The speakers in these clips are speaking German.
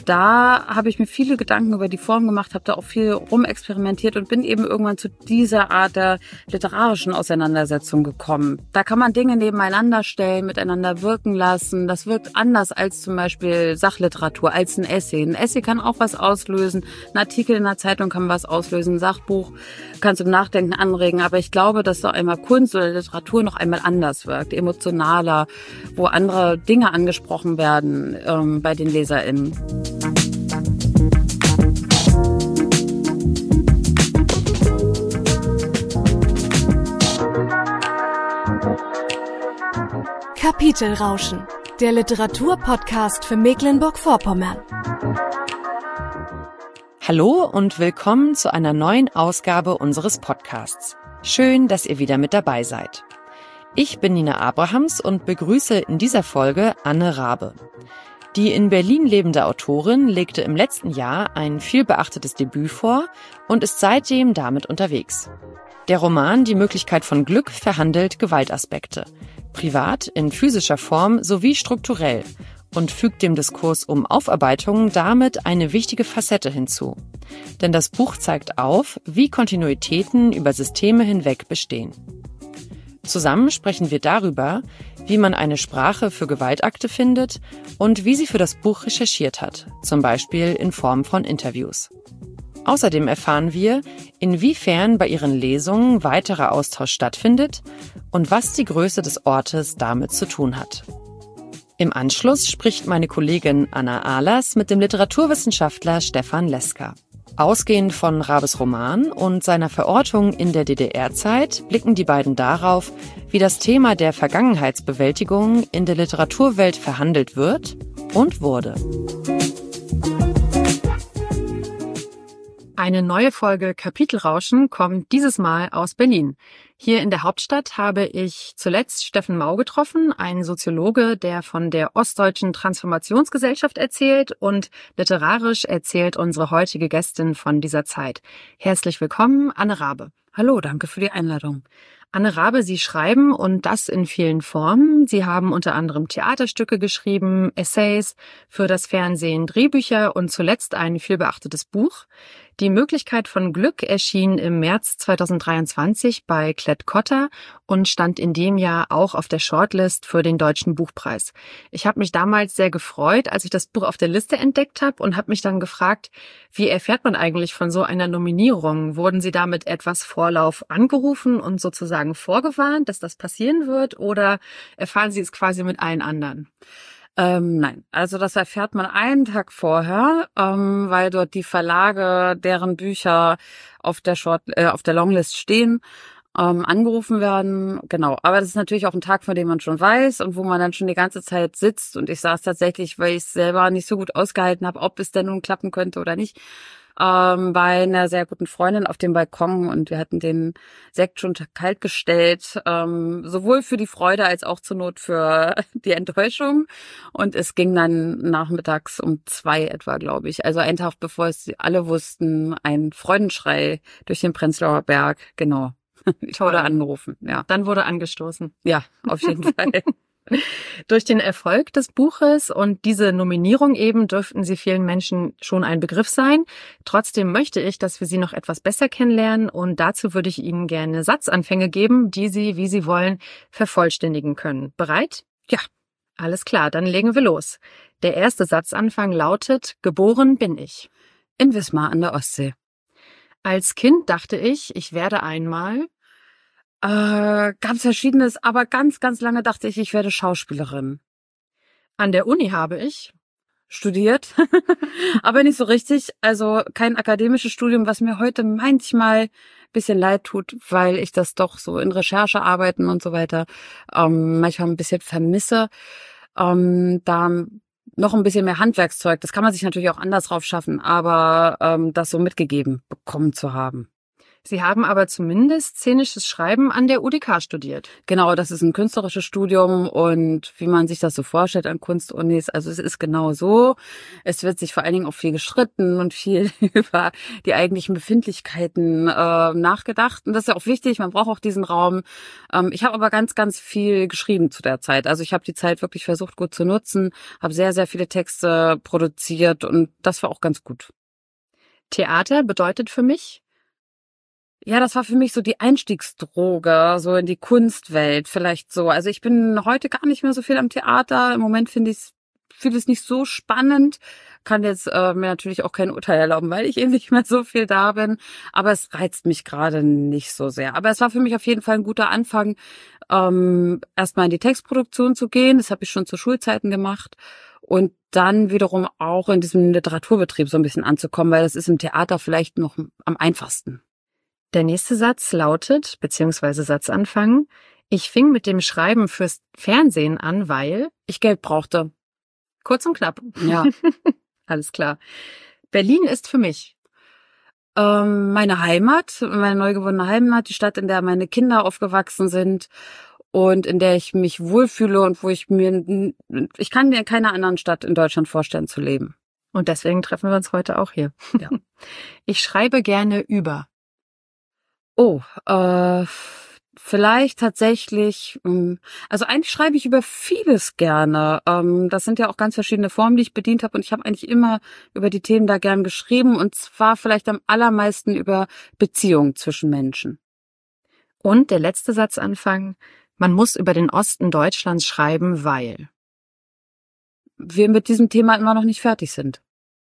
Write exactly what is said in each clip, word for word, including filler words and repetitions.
da habe ich mir viele Gedanken über die Form gemacht, habe da auch viel rumexperimentiert und bin eben irgendwann zu dieser Art der literarischen Auseinandersetzung gekommen. Da kann man Dinge nebeneinander stellen, miteinander wirken lassen. Das wirkt anders als zum Beispiel Sachliteratur, als ein Essay. Ein Essay kann auch was auslösen, ein Artikel in der Zeitung kann was auslösen, ein Sachbuch kann zum Nachdenken anregen. Aber ich glaube, dass doch einmal Kunst oder Literatur noch einmal anders wirkt, emotionaler, wo andere Dinge angesprochen werden ähm, bei den LeserInnen. Kapitelrauschen, der Literaturpodcast für Mecklenburg-Vorpommern. Hallo und willkommen zu einer neuen Ausgabe unseres Podcasts. Schön, dass ihr wieder mit dabei seid. Ich bin Nina Abrahams und begrüße in dieser Folge Anne Rabe. Die in Berlin lebende Autorin legte im letzten Jahr ein vielbeachtetes Debüt vor und ist seitdem damit unterwegs. Der Roman Die Möglichkeit von Glück verhandelt Gewaltaspekte, privat, in physischer Form sowie strukturell, und fügt dem Diskurs um Aufarbeitung damit eine wichtige Facette hinzu. Denn das Buch zeigt auf, wie Kontinuitäten über Systeme hinweg bestehen. Zusammen sprechen wir darüber, wie man eine Sprache für Gewaltakte findet und wie sie für das Buch recherchiert hat, zum Beispiel in Form von Interviews. Außerdem erfahren wir, inwiefern bei ihren Lesungen weiterer Austausch stattfindet und was die Größe des Ortes damit zu tun hat. Im Anschluss spricht meine Kollegin Anna Ahlers mit dem Literaturwissenschaftler Stefan Leska. Ausgehend von Rabes Roman und seiner Verortung in der D D R-Zeit blicken die beiden darauf, wie das Thema der Vergangenheitsbewältigung in der Literaturwelt verhandelt wird und wurde. Eine neue Folge Kapitelrauschen kommt dieses Mal aus Berlin. Hier in der Hauptstadt habe ich zuletzt Steffen Mau getroffen, einen Soziologe, der von der Ostdeutschen Transformationsgesellschaft erzählt, und literarisch erzählt unsere heutige Gästin von dieser Zeit. Herzlich willkommen, Anne Rabe. Hallo, danke für die Einladung. Anne Rabe, Sie schreiben, und das in vielen Formen. Sie haben unter anderem Theaterstücke geschrieben, Essays für das Fernsehen, Drehbücher und zuletzt ein vielbeachtetes Buch. Die Möglichkeit von Glück erschien im März zweitausenddreiundzwanzig bei Klett-Cotta und stand in dem Jahr auch auf der Shortlist für den Deutschen Buchpreis. Ich habe mich damals sehr gefreut, als ich das Buch auf der Liste entdeckt habe, und habe mich dann gefragt, wie erfährt man eigentlich von so einer Nominierung? Wurden Sie da mit etwas Vorlauf angerufen und sozusagen vorgewarnt, dass das passieren wird, oder erfahren Sie es quasi mit allen anderen? Ähm, nein, also das erfährt man einen Tag vorher, ähm, weil dort die Verlage, deren Bücher auf der Short, äh, auf der Longlist stehen, ähm, angerufen werden. Genau, aber das ist natürlich auch ein Tag, von dem man schon weiß und wo man dann schon die ganze Zeit sitzt. Und ich saß tatsächlich, weil ich es selber nicht so gut ausgehalten habe, ob es denn nun klappen könnte oder nicht, ähm, bei einer sehr guten Freundin auf dem Balkon, und wir hatten den Sekt schon kalt gestellt, ähm, sowohl für die Freude als auch zur Not für die Enttäuschung. Und es ging dann nachmittags um zwei etwa, glaube ich. Also einen Tag bevor es alle wussten, ein Freudenschrei durch den Prenzlauer Berg. Genau. Ich wurde angerufen, ja. Dann wurde angestoßen. Ja, auf jeden Fall. Durch den Erfolg des Buches und diese Nominierung eben dürften Sie vielen Menschen schon ein Begriff sein. Trotzdem möchte ich, dass wir Sie noch etwas besser kennenlernen, und dazu würde ich Ihnen gerne Satzanfänge geben, die Sie, wie Sie wollen, vervollständigen können. Bereit? Ja. Alles klar, dann legen wir los. Der erste Satzanfang lautet: Geboren bin ich in Wismar an der Ostsee. Als Kind dachte ich, ich werde einmal... Äh, ganz Verschiedenes, aber ganz, ganz lange dachte ich, ich werde Schauspielerin. An der Uni habe ich studiert, aber nicht so richtig. Also kein akademisches Studium, was mir heute manchmal ein bisschen leid tut, weil ich das doch so in Recherchearbeiten und so weiter ähm, manchmal ein bisschen vermisse. Ähm, da noch ein bisschen mehr Handwerkszeug, das kann man sich natürlich auch anders drauf schaffen, aber ähm, das so mitgegeben bekommen zu haben. Sie haben aber zumindest szenisches Schreiben an der U D K studiert. Genau, das ist ein künstlerisches Studium und wie man sich das so vorstellt an Kunstunis, also es ist genau so. Es wird sich vor allen Dingen auch viel gestritten und viel über die eigentlichen Befindlichkeiten äh, nachgedacht. Und das ist ja auch wichtig, man braucht auch diesen Raum. Ähm, ich habe aber ganz, ganz viel geschrieben zu der Zeit. Also ich habe die Zeit wirklich versucht gut zu nutzen, habe sehr, sehr viele Texte produziert und das war auch ganz gut. Theater bedeutet für mich? Ja, das war für mich so die Einstiegsdroge, so in die Kunstwelt vielleicht so. Also ich bin heute gar nicht mehr so viel am Theater. Im Moment finde ich vieles nicht so spannend. Kann jetzt äh, mir natürlich auch kein Urteil erlauben, weil ich eben nicht mehr so viel da bin. Aber es reizt mich gerade nicht so sehr. Aber es war für mich auf jeden Fall ein guter Anfang, ähm, erstmal in die Textproduktion zu gehen. Das habe ich schon zu Schulzeiten gemacht. Und dann wiederum auch in diesem Literaturbetrieb so ein bisschen anzukommen, weil das ist im Theater vielleicht noch am einfachsten. Der nächste Satz lautet, beziehungsweise Satzanfang, ich fing mit dem Schreiben fürs Fernsehen an, weil ich Geld brauchte. Kurz und knapp. Ja. Alles klar. Berlin ist für mich ähm, meine Heimat, meine neu gewonnene Heimat, die Stadt, in der meine Kinder aufgewachsen sind und in der ich mich wohlfühle und wo ich mir, ich kann mir in keiner anderen Stadt in Deutschland vorstellen zu leben. Und deswegen treffen wir uns heute auch hier. Ja. Ich schreibe gerne über. Oh, äh, vielleicht tatsächlich, also eigentlich schreibe ich über vieles gerne. Das sind ja auch ganz verschiedene Formen, die ich bedient habe und ich habe eigentlich immer über die Themen da gern geschrieben und zwar vielleicht am allermeisten über Beziehungen zwischen Menschen. Und der letzte Satzanfang, man muss über den Osten Deutschlands schreiben, weil wir mit diesem Thema immer noch nicht fertig sind.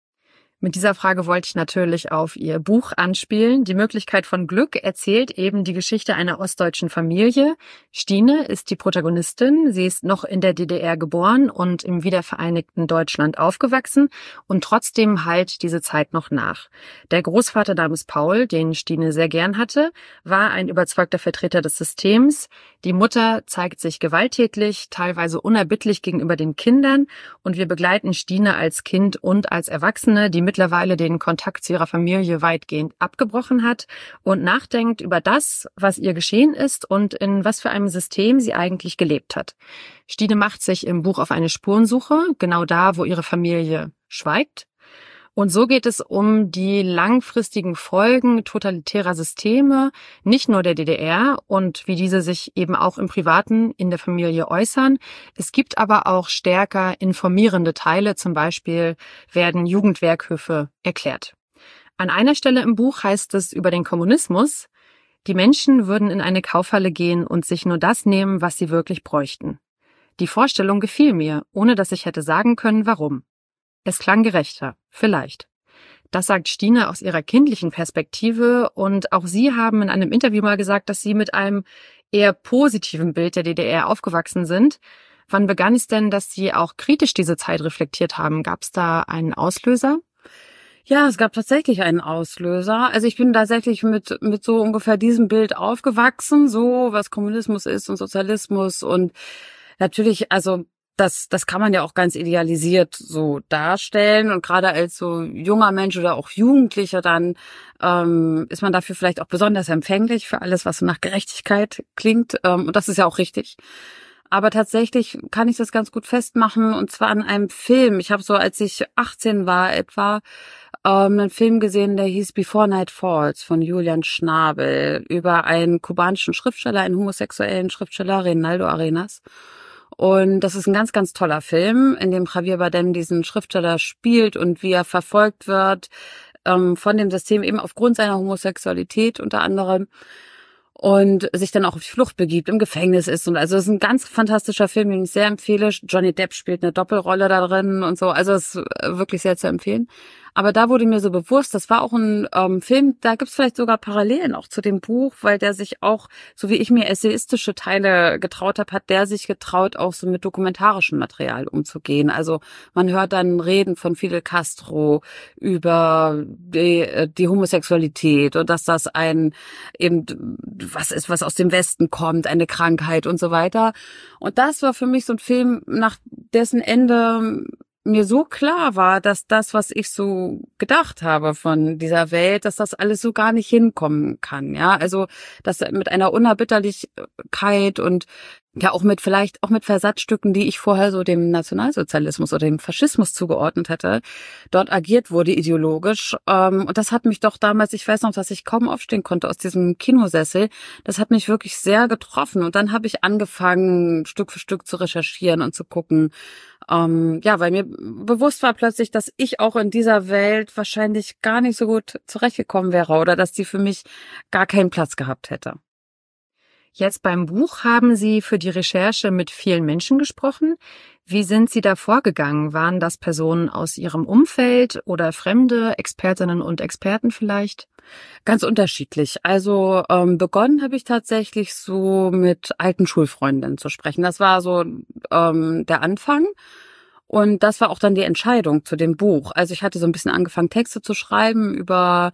Mit dieser Frage wollte ich natürlich auf Ihr Buch anspielen. Die Möglichkeit von Glück erzählt eben die Geschichte einer ostdeutschen Familie. Stine ist die Protagonistin. Sie ist noch in der D D R geboren und im wiedervereinigten Deutschland aufgewachsen und trotzdem halt diese Zeit noch nach. Der Großvater namens Paul, den Stine sehr gern hatte, war ein überzeugter Vertreter des Systems. Die Mutter zeigt sich gewalttätig, teilweise unerbittlich gegenüber den Kindern und wir begleiten Stine als Kind und als Erwachsene, die mittlerweile den Kontakt zu ihrer Familie weitgehend abgebrochen hat und nachdenkt über das, was ihr geschehen ist und in was für einem System sie eigentlich gelebt hat. Stine macht sich im Buch auf eine Spurensuche, genau da, wo ihre Familie schweigt. Und so geht es um die langfristigen Folgen totalitärer Systeme, nicht nur der D D R und wie diese sich eben auch im Privaten in der Familie äußern. Es gibt aber auch stärker informierende Teile, zum Beispiel werden Jugendwerkhöfe erklärt. An einer Stelle im Buch heißt es über den Kommunismus, die Menschen würden in eine Kaufhalle gehen und sich nur das nehmen, was sie wirklich bräuchten. Die Vorstellung gefiel mir, ohne dass ich hätte sagen können, warum. Es klang gerechter, vielleicht. Das sagt Stine aus ihrer kindlichen Perspektive und auch Sie haben in einem Interview mal gesagt, dass Sie mit einem eher positiven Bild der D D R aufgewachsen sind. Wann begann es denn, dass Sie auch kritisch diese Zeit reflektiert haben? Gab es da einen Auslöser? Ja, es gab tatsächlich einen Auslöser. Also ich bin tatsächlich mit mit so ungefähr diesem Bild aufgewachsen, so was Kommunismus ist und Sozialismus und natürlich, also Das, das kann man ja auch ganz idealisiert so darstellen und gerade als so junger Mensch oder auch Jugendlicher dann ähm, ist man dafür vielleicht auch besonders empfänglich für alles, was so nach Gerechtigkeit klingt ähm, und das ist ja auch richtig. Aber tatsächlich kann ich das ganz gut festmachen und zwar an einem Film. Ich habe so, als ich achtzehn war etwa, ähm, einen Film gesehen, der hieß Before Night Falls von Julian Schnabel über einen kubanischen Schriftsteller, einen homosexuellen Schriftsteller, Reinaldo Arenas. Und das ist ein ganz, ganz toller Film, in dem Javier Bardem diesen Schriftsteller spielt und wie er verfolgt wird ähm, von dem System eben aufgrund seiner Homosexualität unter anderem und sich dann auch auf die Flucht begibt, im Gefängnis ist. Und also es ist ein ganz fantastischer Film, den ich sehr empfehle. Johnny Depp spielt eine Doppelrolle da drin und so. Also es ist wirklich sehr zu empfehlen. Aber da wurde mir so bewusst, das war auch ein ähm, Film, da gibt's vielleicht sogar Parallelen auch zu dem Buch, weil der sich auch, so wie ich mir essayistische Teile getraut habe, hat der sich getraut, auch so mit dokumentarischem Material umzugehen. Also man hört dann Reden von Fidel Castro über die, die Homosexualität und dass das ein eben was ist, was aus dem Westen kommt, eine Krankheit und so weiter. Und das war für mich so ein Film, nach dessen Ende mir so klar war, dass das, was ich so gedacht habe von dieser Welt, dass das alles so gar nicht hinkommen kann, ja. Also, dass mit einer Unerbitterlichkeit und ja auch mit vielleicht auch mit Versatzstücken, die ich vorher so dem Nationalsozialismus oder dem Faschismus zugeordnet hätte, dort agiert wurde ideologisch. Und das hat mich doch damals, ich weiß noch, dass ich kaum aufstehen konnte aus diesem Kinosessel. Das hat mich wirklich sehr getroffen. Und dann habe ich angefangen, Stück für Stück zu recherchieren und zu gucken. Ja, weil mir bewusst war plötzlich, dass ich auch in dieser Welt wahrscheinlich gar nicht so gut zurechtgekommen wäre oder dass die für mich gar keinen Platz gehabt hätte. Jetzt beim Buch haben Sie für die Recherche mit vielen Menschen gesprochen. Wie sind Sie da vorgegangen? Waren das Personen aus Ihrem Umfeld oder fremde Expertinnen und Experten vielleicht? Ganz unterschiedlich. Also ähm, begonnen habe ich tatsächlich so mit alten Schulfreundinnen zu sprechen. Das war so ähm, der Anfang. Und das war auch dann die Entscheidung zu dem Buch. Also ich hatte so ein bisschen angefangen, Texte zu schreiben über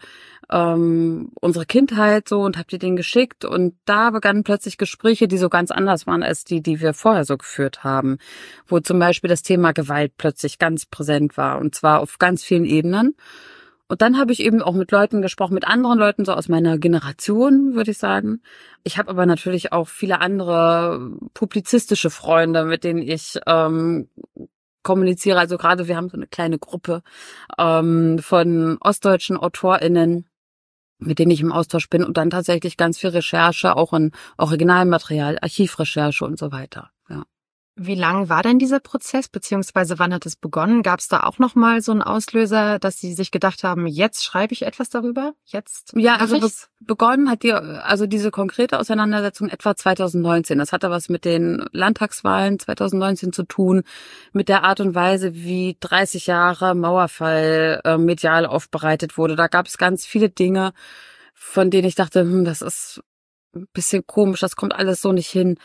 ähm, unsere Kindheit so und habe die denen geschickt. Und da begannen plötzlich Gespräche, die so ganz anders waren als die, die wir vorher so geführt haben. Wo zum Beispiel das Thema Gewalt plötzlich ganz präsent war. Und zwar auf ganz vielen Ebenen. Und dann habe ich eben auch mit Leuten gesprochen, mit anderen Leuten so aus meiner Generation, würde ich sagen. Ich habe aber natürlich auch viele andere publizistische Freunde, mit denen ich ähm, kommuniziere. Also gerade wir haben so eine kleine Gruppe ähm, von ostdeutschen AutorInnen, mit denen ich im Austausch bin und dann tatsächlich ganz viel Recherche, auch in Originalmaterial, Archivrecherche und so weiter. Ja. Wie lang war denn dieser Prozess, beziehungsweise wann hat es begonnen? Gab es da auch noch mal so einen Auslöser, dass Sie sich gedacht haben, jetzt schreibe ich etwas darüber? Jetzt? Ja, also be- begonnen hat die, also diese konkrete Auseinandersetzung etwa zwanzig neunzehn. Das hatte was mit den Landtagswahlen zwanzig neunzehn zu tun, mit der Art und Weise, wie dreißig Jahre Mauerfall äh, medial aufbereitet wurde. Da gab es ganz viele Dinge, von denen ich dachte, hm, das ist ein bisschen komisch, das kommt alles so nicht hin.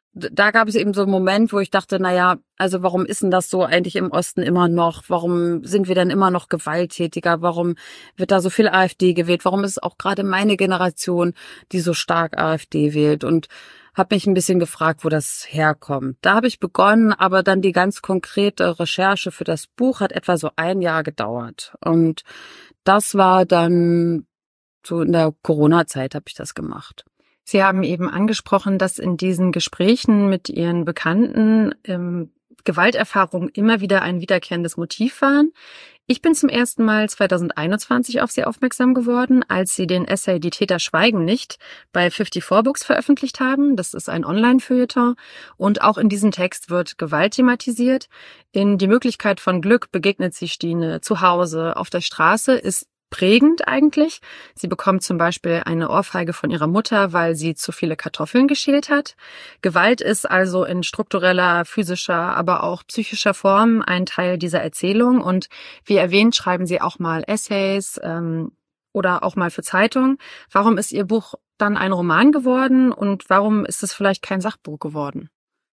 Da gab es eben so einen Moment, wo ich dachte, na ja, also warum ist denn das so eigentlich im Osten immer noch? Warum sind wir denn immer noch gewalttätiger? Warum wird da so viel AfD gewählt? Warum ist es auch gerade meine Generation, die so stark AfD wählt? Und habe mich ein bisschen gefragt, wo das herkommt. Da habe ich begonnen, aber dann die ganz konkrete Recherche für das Buch hat etwa so ein Jahr gedauert. Und das war dann so in der Corona-Zeit habe ich das gemacht. Sie haben eben angesprochen, dass in diesen Gesprächen mit Ihren Bekannten ähm, Gewalterfahrungen immer wieder ein wiederkehrendes Motiv waren. Ich bin zum ersten Mal zwanzig einundzwanzig auf Sie aufmerksam geworden, als Sie den Essay Die Täter schweigen nicht bei fünfundfünfzig Books veröffentlicht haben. Das ist ein Online-Feuilleton. Und auch in diesem Text wird Gewalt thematisiert. In Die Möglichkeit von Glück begegnet sie Stine zu Hause, auf der Straße ist prägend eigentlich. Sie bekommt zum Beispiel eine Ohrfeige von ihrer Mutter, weil sie zu viele Kartoffeln geschält hat. Gewalt ist also in struktureller, physischer, aber auch psychischer Form ein Teil dieser Erzählung. Und wie erwähnt, schreiben Sie auch mal Essays ähm, oder auch mal für Zeitungen. Warum ist Ihr Buch dann ein Roman geworden und warum ist es vielleicht kein Sachbuch geworden?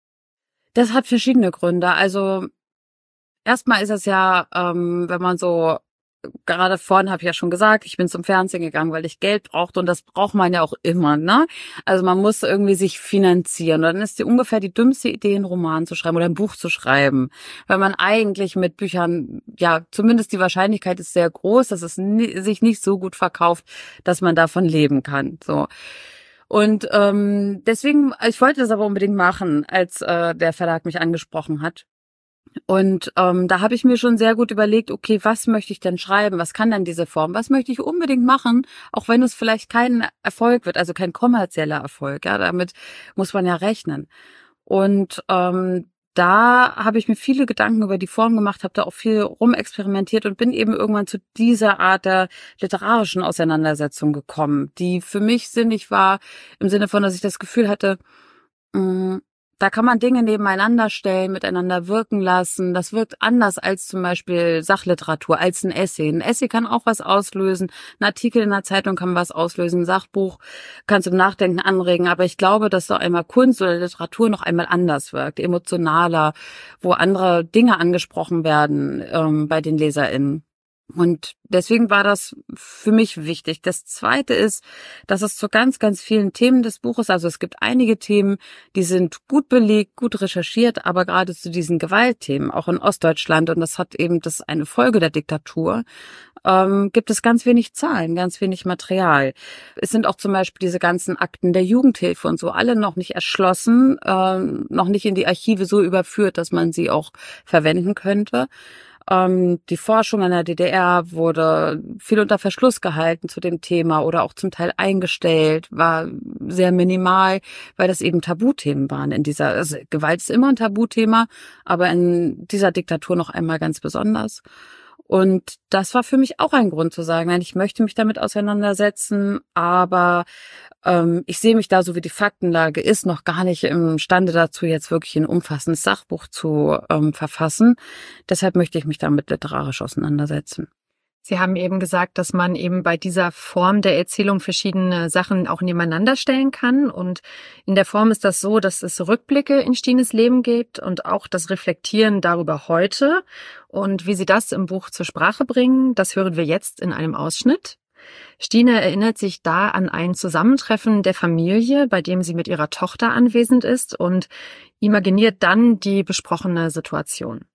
Das hat verschiedene Gründe. Also erstmal ist es ja, ähm, wenn man so gerade vorhin habe ich ja schon gesagt, ich bin zum Fernsehen gegangen, weil ich Geld brauchte und das braucht man ja auch immer, ne? Also man muss irgendwie sich finanzieren. Und dann ist die ungefähr die dümmste Idee, einen Roman zu schreiben oder ein Buch zu schreiben, weil man eigentlich mit Büchern, ja, zumindest die Wahrscheinlichkeit ist sehr groß, dass es ni- sich nicht so gut verkauft, dass man davon leben kann. So. Und ähm, deswegen, ich wollte das aber unbedingt machen, als äh, der Verlag mich angesprochen hat. Und ähm, da habe ich mir schon sehr gut überlegt, okay, was möchte ich denn schreiben? Was kann denn diese Form? Was möchte ich unbedingt machen, auch wenn es vielleicht kein Erfolg wird, also kein kommerzieller Erfolg. Ja, damit muss man ja rechnen. Und ähm, da habe ich mir viele Gedanken über die Form gemacht, habe da auch viel rumexperimentiert und bin eben irgendwann zu dieser Art der literarischen Auseinandersetzung gekommen, die für mich sinnig war, im Sinne von, dass ich das Gefühl hatte, mh, da kann man Dinge nebeneinander stellen, miteinander wirken lassen. Das wirkt anders als zum Beispiel Sachliteratur, als ein Essay. Ein Essay kann auch was auslösen. Ein Artikel in der Zeitung kann was auslösen. Ein Sachbuch kann zum Nachdenken anregen. Aber ich glaube, dass so einmal Kunst oder Literatur noch einmal anders wirkt, emotionaler, wo andere Dinge angesprochen werden ähm, bei den LeserInnen. Und deswegen war das für mich wichtig. Das Zweite ist, dass es zu ganz, ganz vielen Themen des Buches, also es gibt einige Themen, die sind gut belegt, gut recherchiert, aber gerade zu diesen Gewaltthemen, auch in Ostdeutschland, und das hat eben, das ist eine Folge der Diktatur, ähm, gibt es ganz wenig Zahlen, ganz wenig Material. Es sind auch zum Beispiel diese ganzen Akten der Jugendhilfe und so alle noch nicht erschlossen, ähm, noch nicht in die Archive so überführt, dass man sie auch verwenden könnte. Ähm, die Forschung an der D D R wurde viel unter Verschluss gehalten zu dem Thema oder auch zum Teil eingestellt, war sehr minimal, weil das eben Tabuthemen waren in dieser, also Gewalt ist immer ein Tabuthema, aber in dieser Diktatur noch einmal ganz besonders. Und das war für mich auch ein Grund zu sagen, nein, ich möchte mich damit auseinandersetzen, aber ähm, ich sehe mich da, so wie die Faktenlage ist, noch gar nicht imstande dazu, jetzt wirklich ein umfassendes Sachbuch zu ähm, verfassen. Deshalb möchte ich mich damit literarisch auseinandersetzen. Sie haben eben gesagt, dass man eben bei dieser Form der Erzählung verschiedene Sachen auch nebeneinander stellen kann. Und in der Form ist das so, dass es Rückblicke in Stines Leben gibt und auch das Reflektieren darüber heute. Und wie Sie das im Buch zur Sprache bringen, das hören wir jetzt in einem Ausschnitt. Stine erinnert sich da an ein Zusammentreffen der Familie, bei dem sie mit ihrer Tochter anwesend ist und imaginiert dann die besprochene Situation.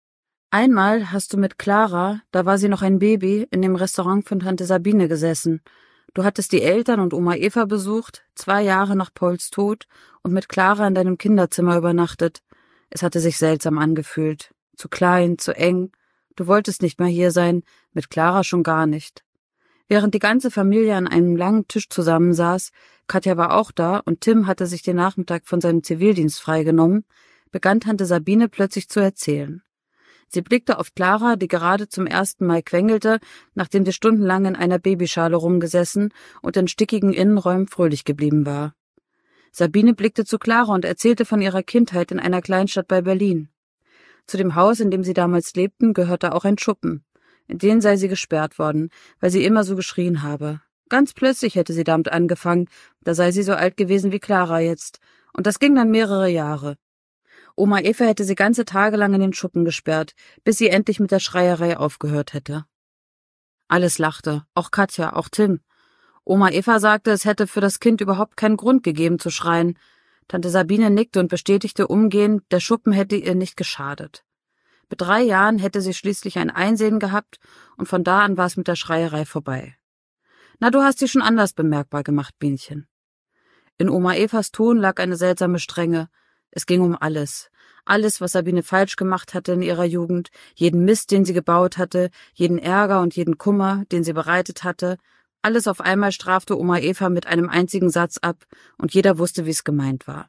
Einmal hast du mit Clara, da war sie noch ein Baby, in dem Restaurant von Tante Sabine gesessen. Du hattest die Eltern und Oma Eva besucht, zwei Jahre nach Pauls Tod, und mit Clara in deinem Kinderzimmer übernachtet. Es hatte sich seltsam angefühlt. Zu klein, zu eng. Du wolltest nicht mehr hier sein, mit Clara schon gar nicht. Während die ganze Familie an einem langen Tisch zusammensaß, Katja war auch da und Tim hatte sich den Nachmittag von seinem Zivildienst freigenommen, begann Tante Sabine plötzlich zu erzählen. Sie blickte auf Clara, die gerade zum ersten Mal quengelte, nachdem sie stundenlang in einer Babyschale rumgesessen und in stickigen Innenräumen fröhlich geblieben war. Sabine blickte zu Clara und erzählte von ihrer Kindheit in einer Kleinstadt bei Berlin. Zu dem Haus, in dem sie damals lebten, gehörte auch ein Schuppen. In den sei sie gesperrt worden, weil sie immer so geschrien habe. Ganz plötzlich hätte sie damit angefangen, da sei sie so alt gewesen wie Clara jetzt. Und das ging dann mehrere Jahre. Oma Eva hätte sie ganze Tage lang in den Schuppen gesperrt, bis sie endlich mit der Schreierei aufgehört hätte. Alles lachte, auch Katja, auch Tim. Oma Eva sagte, es hätte für das Kind überhaupt keinen Grund gegeben zu schreien. Tante Sabine nickte und bestätigte umgehend, der Schuppen hätte ihr nicht geschadet. Mit drei Jahren hätte sie schließlich ein Einsehen gehabt und von da an war es mit der Schreierei vorbei. Na, du hast sie schon anders bemerkbar gemacht, Bienchen. In Oma Evas Ton lag eine seltsame Strenge. Es ging um alles. Alles, was Sabine falsch gemacht hatte in ihrer Jugend, jeden Mist, den sie gebaut hatte, jeden Ärger und jeden Kummer, den sie bereitet hatte. Alles auf einmal strafte Oma Eva mit einem einzigen Satz ab und jeder wusste, wie es gemeint war.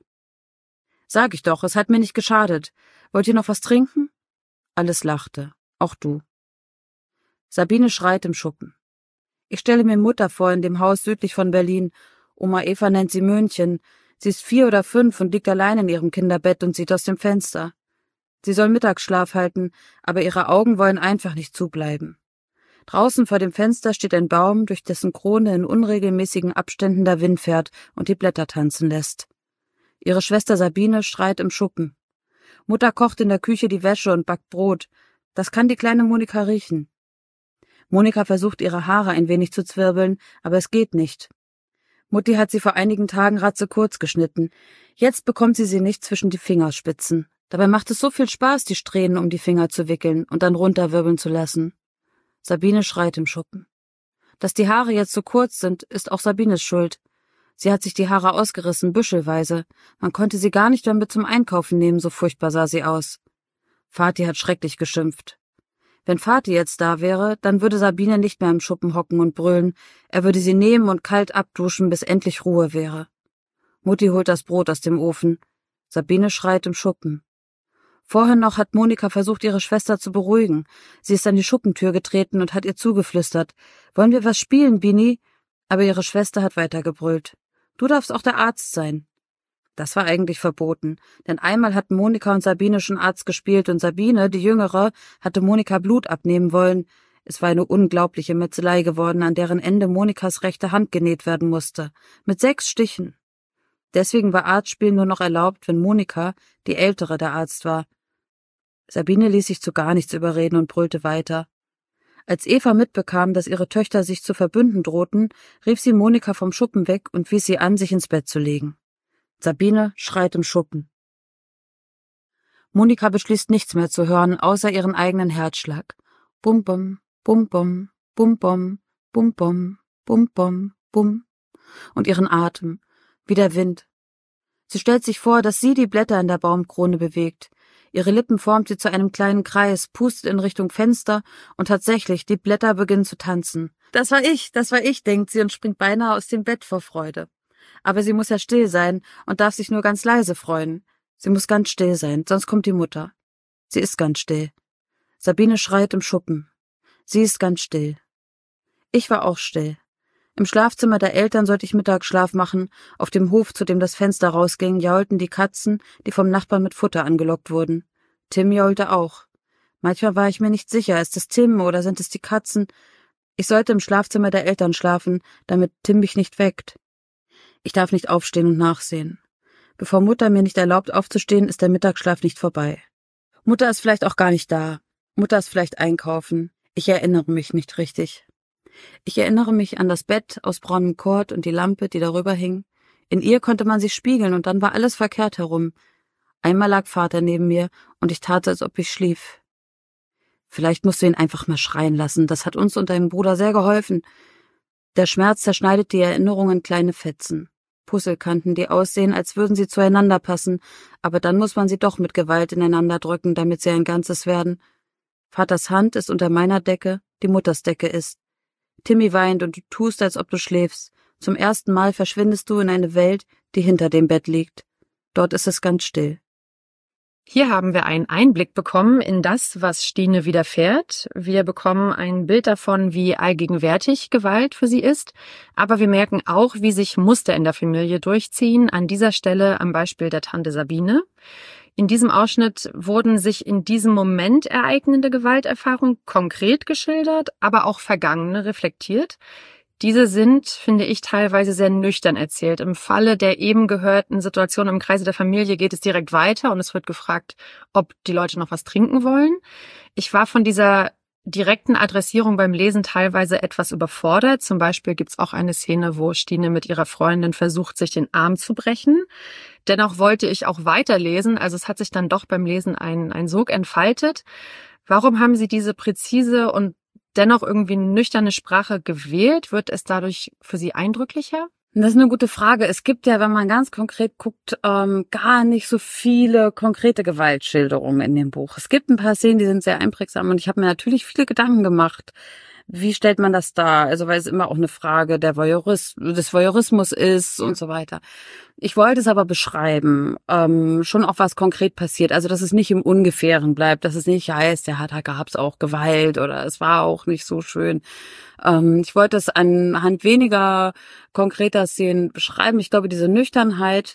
Sag ich doch, es hat mir nicht geschadet. Wollt ihr noch was trinken? Alles lachte, auch du. Sabine schreit im Schuppen. Ich stelle mir Mutter vor in dem Haus südlich von Berlin. Oma Eva nennt sie Möhnchen. Sie ist vier oder fünf und liegt allein in ihrem Kinderbett und sieht aus dem Fenster. Sie soll Mittagsschlaf halten, aber ihre Augen wollen einfach nicht zubleiben. Draußen vor dem Fenster steht ein Baum, durch dessen Krone in unregelmäßigen Abständen der Wind fährt und die Blätter tanzen lässt. Ihre Schwester Sabine schreit im Schuppen. Mutter kocht in der Küche die Wäsche und backt Brot. Das kann die kleine Monika riechen. Monika versucht, ihre Haare ein wenig zu zwirbeln, aber es geht nicht. Mutti hat sie vor einigen Tagen ratzekurz geschnitten. Jetzt bekommt sie sie nicht zwischen die Fingerspitzen. Dabei macht es so viel Spaß, die Strähnen um die Finger zu wickeln und dann runterwirbeln zu lassen. Sabine schreit im Schuppen. Dass die Haare jetzt so kurz sind, ist auch Sabines Schuld. Sie hat sich die Haare ausgerissen, büschelweise. Man konnte sie gar nicht mehr mit zum Einkaufen nehmen, so furchtbar sah sie aus. Vati hat schrecklich geschimpft. Wenn Vati jetzt da wäre, dann würde Sabine nicht mehr im Schuppen hocken und brüllen. Er würde sie nehmen und kalt abduschen, bis endlich Ruhe wäre. Mutti holt das Brot aus dem Ofen. Sabine schreit im Schuppen. Vorhin noch hat Monika versucht, ihre Schwester zu beruhigen. Sie ist an die Schuppentür getreten und hat ihr zugeflüstert. »Wollen wir was spielen, Bini?« Aber ihre Schwester hat weitergebrüllt. »Du darfst auch der Arzt sein.« Das war eigentlich verboten, denn einmal hatten Monika und Sabine schon Arzt gespielt und Sabine, die Jüngere, hatte Monika Blut abnehmen wollen. Es war eine unglaubliche Metzelei geworden, an deren Ende Monikas rechte Hand genäht werden musste. Mit sechs Stichen. Deswegen war Arztspielen nur noch erlaubt, wenn Monika, die Ältere, der Arzt war. Sabine ließ sich zu gar nichts überreden und brüllte weiter. Als Eva mitbekam, dass ihre Töchter sich zu verbünden drohten, rief sie Monika vom Schuppen weg und wies sie an, sich ins Bett zu legen. Sabine schreit im Schuppen. Monika beschließt nichts mehr zu hören, außer ihren eigenen Herzschlag. Bum bum, bum bum, bum bum, bum bum, bum bum, bum. Und ihren Atem, wie der Wind. Sie stellt sich vor, dass sie die Blätter in der Baumkrone bewegt. Ihre Lippen formt sie zu einem kleinen Kreis, pustet in Richtung Fenster und tatsächlich, die Blätter beginnen zu tanzen. Das war ich, das war ich, denkt sie und springt beinahe aus dem Bett vor Freude. Aber sie muss ja still sein und darf sich nur ganz leise freuen. Sie muss ganz still sein, sonst kommt die Mutter. Sie ist ganz still. Sabine schreit im Schuppen. Sie ist ganz still. Ich war auch still. Im Schlafzimmer der Eltern sollte ich Mittagsschlaf machen. Auf dem Hof, zu dem das Fenster rausging, jaulten die Katzen, die vom Nachbarn mit Futter angelockt wurden. Tim jaulte auch. Manchmal war ich mir nicht sicher, ist es Tim oder sind es die Katzen? Ich sollte im Schlafzimmer der Eltern schlafen, damit Tim mich nicht weckt. Ich darf nicht aufstehen und nachsehen. Bevor Mutter mir nicht erlaubt aufzustehen, ist der Mittagsschlaf nicht vorbei. Mutter ist vielleicht auch gar nicht da. Mutter ist vielleicht einkaufen. Ich erinnere mich nicht richtig. Ich erinnere mich an das Bett aus braunem Kord und die Lampe, die darüber hing. In ihr konnte man sich spiegeln und dann war alles verkehrt herum. Einmal lag Vater neben mir und ich tat, als ob ich schlief. Vielleicht musst du ihn einfach mal schreien lassen, das hat uns und deinem Bruder sehr geholfen. Der Schmerz zerschneidet die Erinnerungen in kleine Fetzen. Puzzlekanten, die aussehen, als würden sie zueinander passen, aber dann muss man sie doch mit Gewalt ineinander drücken, damit sie ein Ganzes werden. Vaters Hand ist unter meiner Decke, die Mutters Decke ist. Timmy weint und du tust, als ob du schläfst. Zum ersten Mal verschwindest du in eine Welt, die hinter dem Bett liegt. Dort ist es ganz still. Hier haben wir einen Einblick bekommen in das, was Stine widerfährt. Wir bekommen ein Bild davon, wie allgegenwärtig Gewalt für sie ist. Aber wir merken auch, wie sich Muster in der Familie durchziehen. An dieser Stelle am Beispiel der Tante Sabine. In diesem Ausschnitt wurden sich in diesem Moment ereignende Gewalterfahrungen konkret geschildert, aber auch vergangene reflektiert. Diese sind, finde ich, teilweise sehr nüchtern erzählt. Im Falle der eben gehörten Situation im Kreise der Familie geht es direkt weiter und es wird gefragt, ob die Leute noch was trinken wollen. Ich war von dieser direkten Adressierung beim Lesen teilweise etwas überfordert. Zum Beispiel gibt es auch eine Szene, wo Stine mit ihrer Freundin versucht, sich den Arm zu brechen. Dennoch wollte ich auch weiterlesen, also es hat sich dann doch beim Lesen ein, ein Sog entfaltet. Warum haben Sie diese präzise und dennoch irgendwie nüchterne Sprache gewählt? Wird es dadurch für Sie eindrücklicher? Das ist eine gute Frage. Es gibt ja, wenn man ganz konkret guckt, ähm, gar nicht so viele konkrete Gewaltschilderungen in dem Buch. Es gibt ein paar Szenen, die sind sehr einprägsam und ich habe mir natürlich viele Gedanken gemacht. Wie stellt man das dar? Also weil es immer auch eine Frage der Voyeuris- des Voyeurismus ist und so weiter. Ich wollte es aber beschreiben, ähm, schon auch was konkret passiert. Also dass es nicht im Ungefähren bleibt, dass es nicht heißt, ja, da gab es auch Gewalt oder es war auch nicht so schön. Ähm, ich wollte es anhand weniger konkreter Szenen beschreiben. Ich glaube, diese Nüchternheit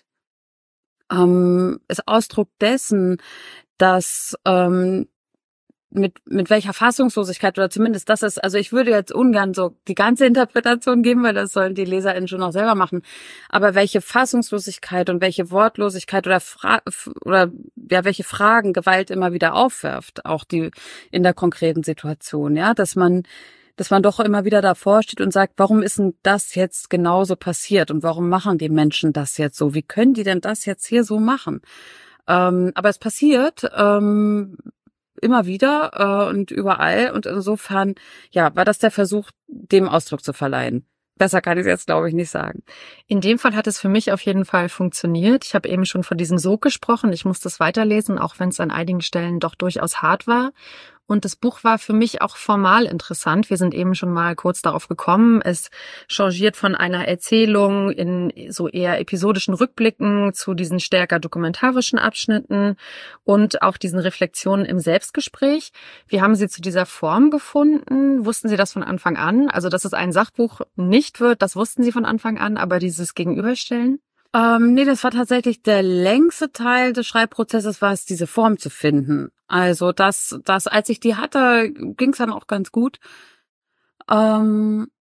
ähm, ist Ausdruck dessen, dass ähm, mit mit welcher Fassungslosigkeit oder zumindest das ist, also ich würde jetzt ungern so die ganze Interpretation geben, weil das sollen die LeserInnen schon auch selber machen, aber welche Fassungslosigkeit und welche Wortlosigkeit oder Fra- oder ja welche Fragen Gewalt immer wieder aufwirft, auch die in der konkreten Situation, ja, dass man dass man doch immer wieder davor steht und sagt, warum ist denn das jetzt genauso passiert und warum machen die Menschen das jetzt so? Wie können die denn das jetzt hier so machen? Ähm, aber es passiert ähm, immer wieder äh, und überall und insofern, ja, war das der Versuch, dem Ausdruck zu verleihen. Besser kann ich es jetzt, glaube ich, nicht sagen. In dem Fall hat es für mich auf jeden Fall funktioniert. Ich habe eben schon von diesem Sog gesprochen. Ich muss das weiterlesen, auch wenn es an einigen Stellen doch durchaus hart war. Und das Buch war für mich auch formal interessant. Wir sind eben schon mal kurz darauf gekommen. Es changiert von einer Erzählung in so eher episodischen Rückblicken zu diesen stärker dokumentarischen Abschnitten und auch diesen Reflexionen im Selbstgespräch. Wie haben Sie zu dieser Form gefunden? Wussten Sie das von Anfang an? Also, dass es ein Sachbuch nicht wird, das wussten Sie von Anfang an, aber dieses Gegenüberstellen? Ähm, nee, das war tatsächlich der längste Teil des Schreibprozesses, war es, diese Form zu finden. Also das, das, als ich die hatte, ging es dann auch ganz gut. Ähm,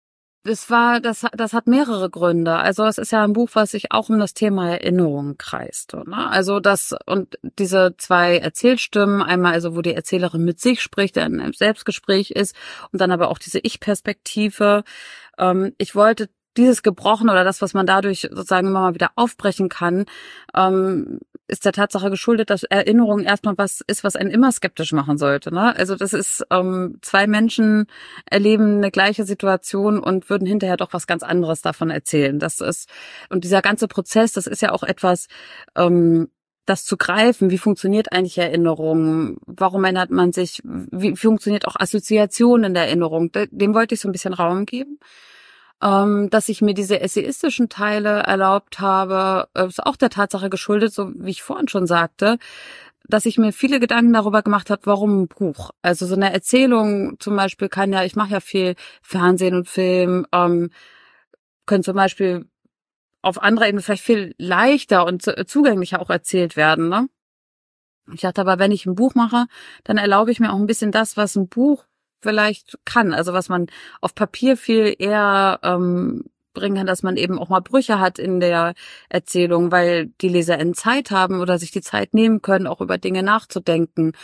Das war, das, das hat mehrere Gründe. Also es ist ja ein Buch, was sich auch um das Thema Erinnerung kreist. Ne? Also das und diese zwei Erzählstimmen, einmal also wo die Erzählerin mit sich spricht, der in einem Selbstgespräch ist, und dann aber auch diese Ich-Perspektive. Ähm, ich wollte dieses Gebrochen oder das, was man dadurch sozusagen immer mal wieder aufbrechen kann, ähm, ist der Tatsache geschuldet, dass Erinnerung erstmal was ist, was einen immer skeptisch machen sollte. Ne? Also das ist, ähm, zwei Menschen erleben eine gleiche Situation und würden hinterher doch was ganz anderes davon erzählen. Das ist, und dieser ganze Prozess, das ist ja auch etwas, ähm, das zu greifen, wie funktioniert eigentlich Erinnerung, warum erinnert man sich, wie funktioniert auch Assoziation in der Erinnerung, dem wollte ich so ein bisschen Raum geben. Ähm, dass ich mir diese essayistischen Teile erlaubt habe, ist auch der Tatsache geschuldet, so wie ich vorhin schon sagte, dass ich mir viele Gedanken darüber gemacht habe, warum ein Buch. Also so eine Erzählung zum Beispiel kann ja, ich mache ja viel Fernsehen und Film, ähm, können zum Beispiel auf anderer Ebene vielleicht viel leichter und zugänglicher auch erzählt werden. Ne? Ich dachte aber, wenn ich ein Buch mache, dann erlaube ich mir auch ein bisschen das, was ein Buch vielleicht kann, also was man auf Papier viel eher ähm, bringen kann, dass man eben auch mal Brüche hat in der Erzählung, weil die LeserInnen Zeit haben oder sich die Zeit nehmen können, auch über Dinge nachzudenken.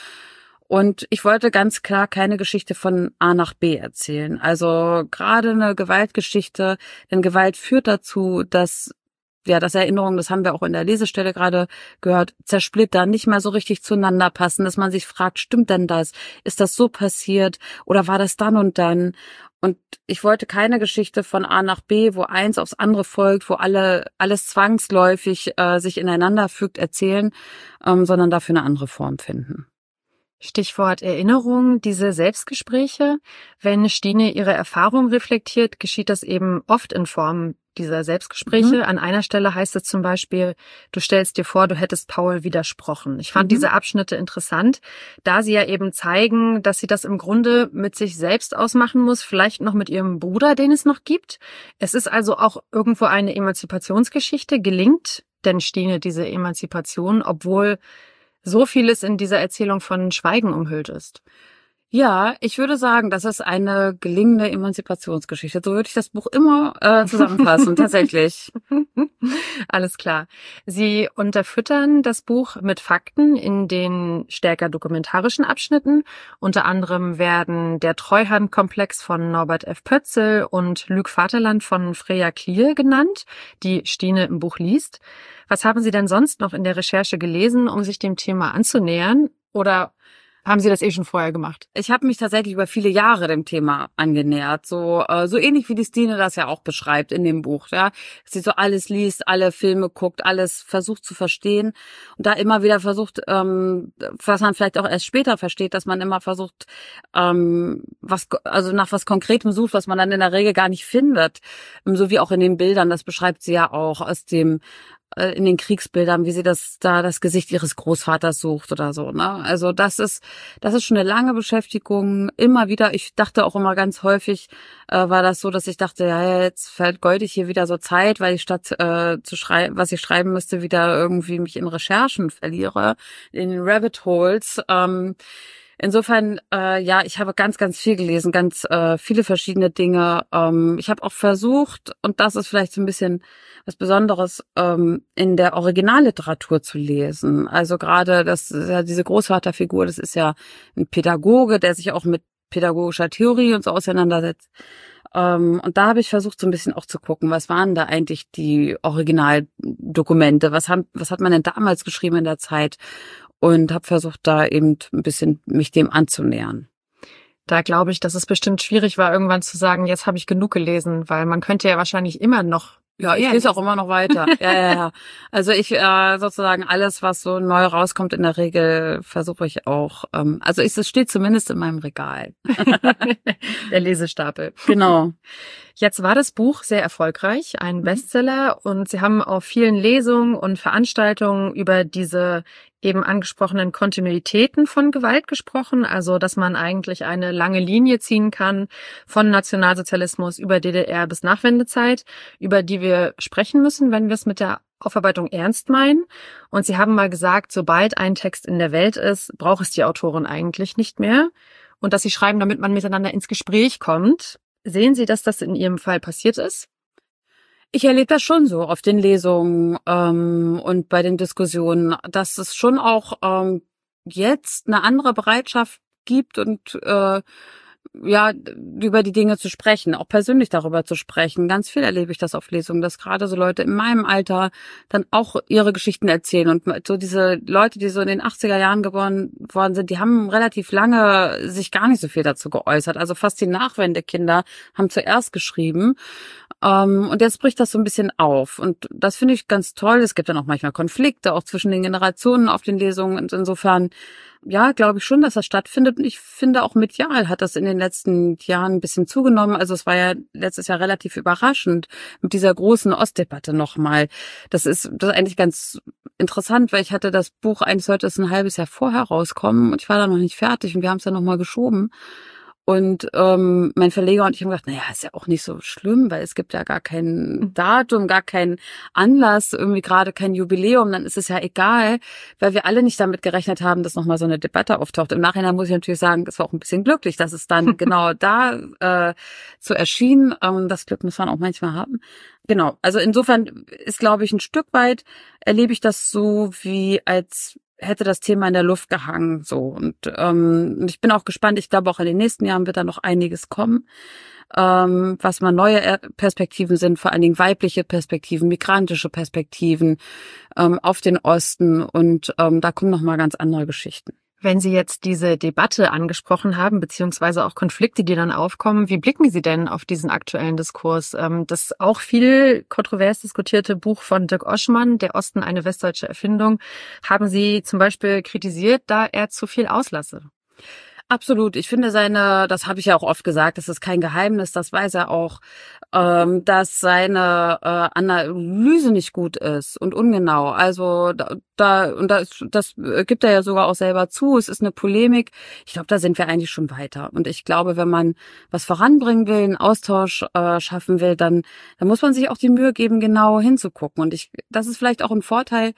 Und ich wollte ganz klar keine Geschichte von A nach B erzählen. Also gerade eine Gewaltgeschichte, denn Gewalt führt dazu, dass ja, dass Erinnerungen, das haben wir auch in der Lesestelle gerade gehört, zersplittern, nicht mehr so richtig zueinander passen, dass man sich fragt, stimmt denn das? Ist das so passiert? Oder war das dann und dann? Und ich wollte keine Geschichte von A nach B, wo eins aufs andere folgt, wo alle alles zwangsläufig äh, sich ineinander fügt, erzählen, ähm, sondern dafür eine andere Form finden. Stichwort Erinnerung, diese Selbstgespräche. Wenn Stine ihre Erfahrung reflektiert, geschieht das eben oft in Form dieser Selbstgespräche. Mhm. An einer Stelle heißt es zum Beispiel, du stellst dir vor, du hättest Paul widersprochen. Ich fand mhm. diese Abschnitte interessant, da sie ja eben zeigen, dass sie das im Grunde mit sich selbst ausmachen muss, vielleicht noch mit ihrem Bruder, den es noch gibt. Es ist also auch irgendwo eine Emanzipationsgeschichte. Gelingt denn Stine diese Emanzipation, obwohl so vieles in dieser Erzählung von Schweigen umhüllt ist? Ja, ich würde sagen, das ist eine gelingende Emanzipationsgeschichte. So würde ich das Buch immer äh, zusammenfassen, tatsächlich. Alles klar. Sie unterfüttern das Buch mit Fakten in den stärker dokumentarischen Abschnitten. Unter anderem werden der Treuhandkomplex von Norbert F. Pötzl und Lüg Vaterland von Freya Klier genannt, die Stine im Buch liest. Was haben Sie denn sonst noch in der Recherche gelesen, um sich dem Thema anzunähern? Oder haben Sie das eh schon vorher gemacht? Ich habe mich tatsächlich über viele Jahre dem Thema angenähert, so äh, so ähnlich wie die Stine das ja auch beschreibt in dem Buch, ja, dass sie so alles liest, alle Filme guckt, alles versucht zu verstehen und da immer wieder versucht, ähm, was man vielleicht auch erst später versteht, dass man immer versucht, ähm, was also nach was Konkretem sucht, was man dann in der Regel gar nicht findet, so wie auch in den Bildern. Das beschreibt sie ja auch aus dem in den Kriegsbildern, wie sie das da das Gesicht ihres Großvaters sucht oder so, ne? Also das ist das ist schon eine lange Beschäftigung, immer wieder. Ich dachte auch immer ganz häufig äh, war das so, dass ich dachte, ja, jetzt vergeude ich hier wieder so Zeit, weil ich statt äh, zu schreiben, was ich schreiben müsste, wieder irgendwie mich in Recherchen verliere, in den Rabbit Holes. Ähm, Insofern, äh, ja, ich habe ganz, ganz viel gelesen, ganz äh, viele verschiedene Dinge. Ähm, ich habe auch versucht, und das ist vielleicht so ein bisschen was Besonderes, ähm, in der Originalliteratur zu lesen. Also gerade das ist ja diese Großvaterfigur, das ist ja ein Pädagoge, der sich auch mit pädagogischer Theorie und so auseinandersetzt. Ähm, und da habe ich versucht, so ein bisschen auch zu gucken, was waren da eigentlich die Originaldokumente, was haben, was hat man denn damals geschrieben in der Zeit? Und habe versucht, da eben ein bisschen mich dem anzunähern. Da glaube ich, dass es bestimmt schwierig war, irgendwann zu sagen, jetzt habe ich genug gelesen, weil man könnte ja wahrscheinlich immer noch. Ja, ich lese auch immer noch weiter. ja, ja, ja. Also ich äh, sozusagen alles, was so neu rauskommt, in der Regel versuche ich auch. Ähm, also ich, es steht zumindest in meinem Regal. Der Lesestapel. Genau. Jetzt war das Buch sehr erfolgreich, ein Bestseller, und Sie haben auf vielen Lesungen und Veranstaltungen über diese eben angesprochenen Kontinuitäten von Gewalt gesprochen, also dass man eigentlich eine lange Linie ziehen kann von Nationalsozialismus über D D R bis Nachwendezeit, über die wir sprechen müssen, wenn wir es mit der Aufarbeitung ernst meinen. Und Sie haben mal gesagt, sobald ein Text in der Welt ist, braucht es die Autorin eigentlich nicht mehr. Und dass Sie schreiben, damit man miteinander ins Gespräch kommt. Sehen Sie, dass das in Ihrem Fall passiert ist? Ich erlebe das schon so auf den Lesungen ähm, und bei den Diskussionen, dass es schon auch ähm, jetzt eine andere Bereitschaft gibt und äh, ja, über die Dinge zu sprechen, auch persönlich darüber zu sprechen. Ganz viel erlebe ich das auf Lesungen, dass gerade so Leute in meinem Alter dann auch ihre Geschichten erzählen. Und so diese Leute, die so in den achtziger Jahren geboren worden sind, die haben relativ lange sich gar nicht so viel dazu geäußert. Also fast die Nachwendekinder haben zuerst geschrieben. Um, und jetzt bricht das so ein bisschen auf. Und das finde ich ganz toll. Es gibt dann auch manchmal Konflikte, auch zwischen den Generationen auf den Lesungen. Und insofern, ja, glaube ich schon, dass das stattfindet. Und ich finde auch medial hat das in den letzten Jahren ein bisschen zugenommen. Also es war ja letztes Jahr relativ überraschend mit dieser großen Ostdebatte nochmal. Das ist, das ist eigentlich ganz interessant, weil ich hatte das Buch, eigentlich sollte es ein halbes Jahr vorher rauskommen und ich war da noch nicht fertig und wir haben es dann nochmal geschoben. Und ähm, mein Verleger und ich haben gedacht, naja, ist ja auch nicht so schlimm, weil es gibt ja gar kein Datum, gar keinen Anlass, irgendwie gerade kein Jubiläum, dann ist es ja egal, weil wir alle nicht damit gerechnet haben, dass nochmal so eine Debatte auftaucht. Im Nachhinein muss ich natürlich sagen, das war auch ein bisschen glücklich, dass es dann genau da äh, so erschien. Ähm, das Glück muss man auch manchmal haben. Genau, also insofern ist, glaube ich, ein Stück weit erlebe ich das so, wie als hätte das Thema in der Luft gehangen, so. Und ähm, ich bin auch gespannt. Ich glaube, auch in den nächsten Jahren wird da noch einiges kommen, ähm, was mal neue Perspektiven sind, vor allen Dingen weibliche Perspektiven, migrantische Perspektiven ähm, auf den Osten. Und ähm, da kommen noch mal ganz andere Geschichten. Wenn Sie jetzt diese Debatte angesprochen haben, beziehungsweise auch Konflikte, die dann aufkommen, wie blicken Sie denn auf diesen aktuellen Diskurs? Das auch viel kontrovers diskutierte Buch von Dirk Oschmann, Der Osten, eine westdeutsche Erfindung, haben Sie zum Beispiel kritisiert, da er zu viel auslasse. Absolut. Ich finde seine, das habe ich ja auch oft gesagt, das ist kein Geheimnis, das weiß er auch, ähm, dass seine äh, Analyse nicht gut ist und ungenau. Also da, da und das, das gibt er ja sogar auch selber zu. Es ist eine Polemik. Ich glaube, da sind wir eigentlich schon weiter. Und ich glaube, wenn man was voranbringen will, einen Austausch äh, schaffen will, dann, dann muss man sich auch die Mühe geben, genau hinzugucken. Und ich, das ist vielleicht auch ein Vorteil.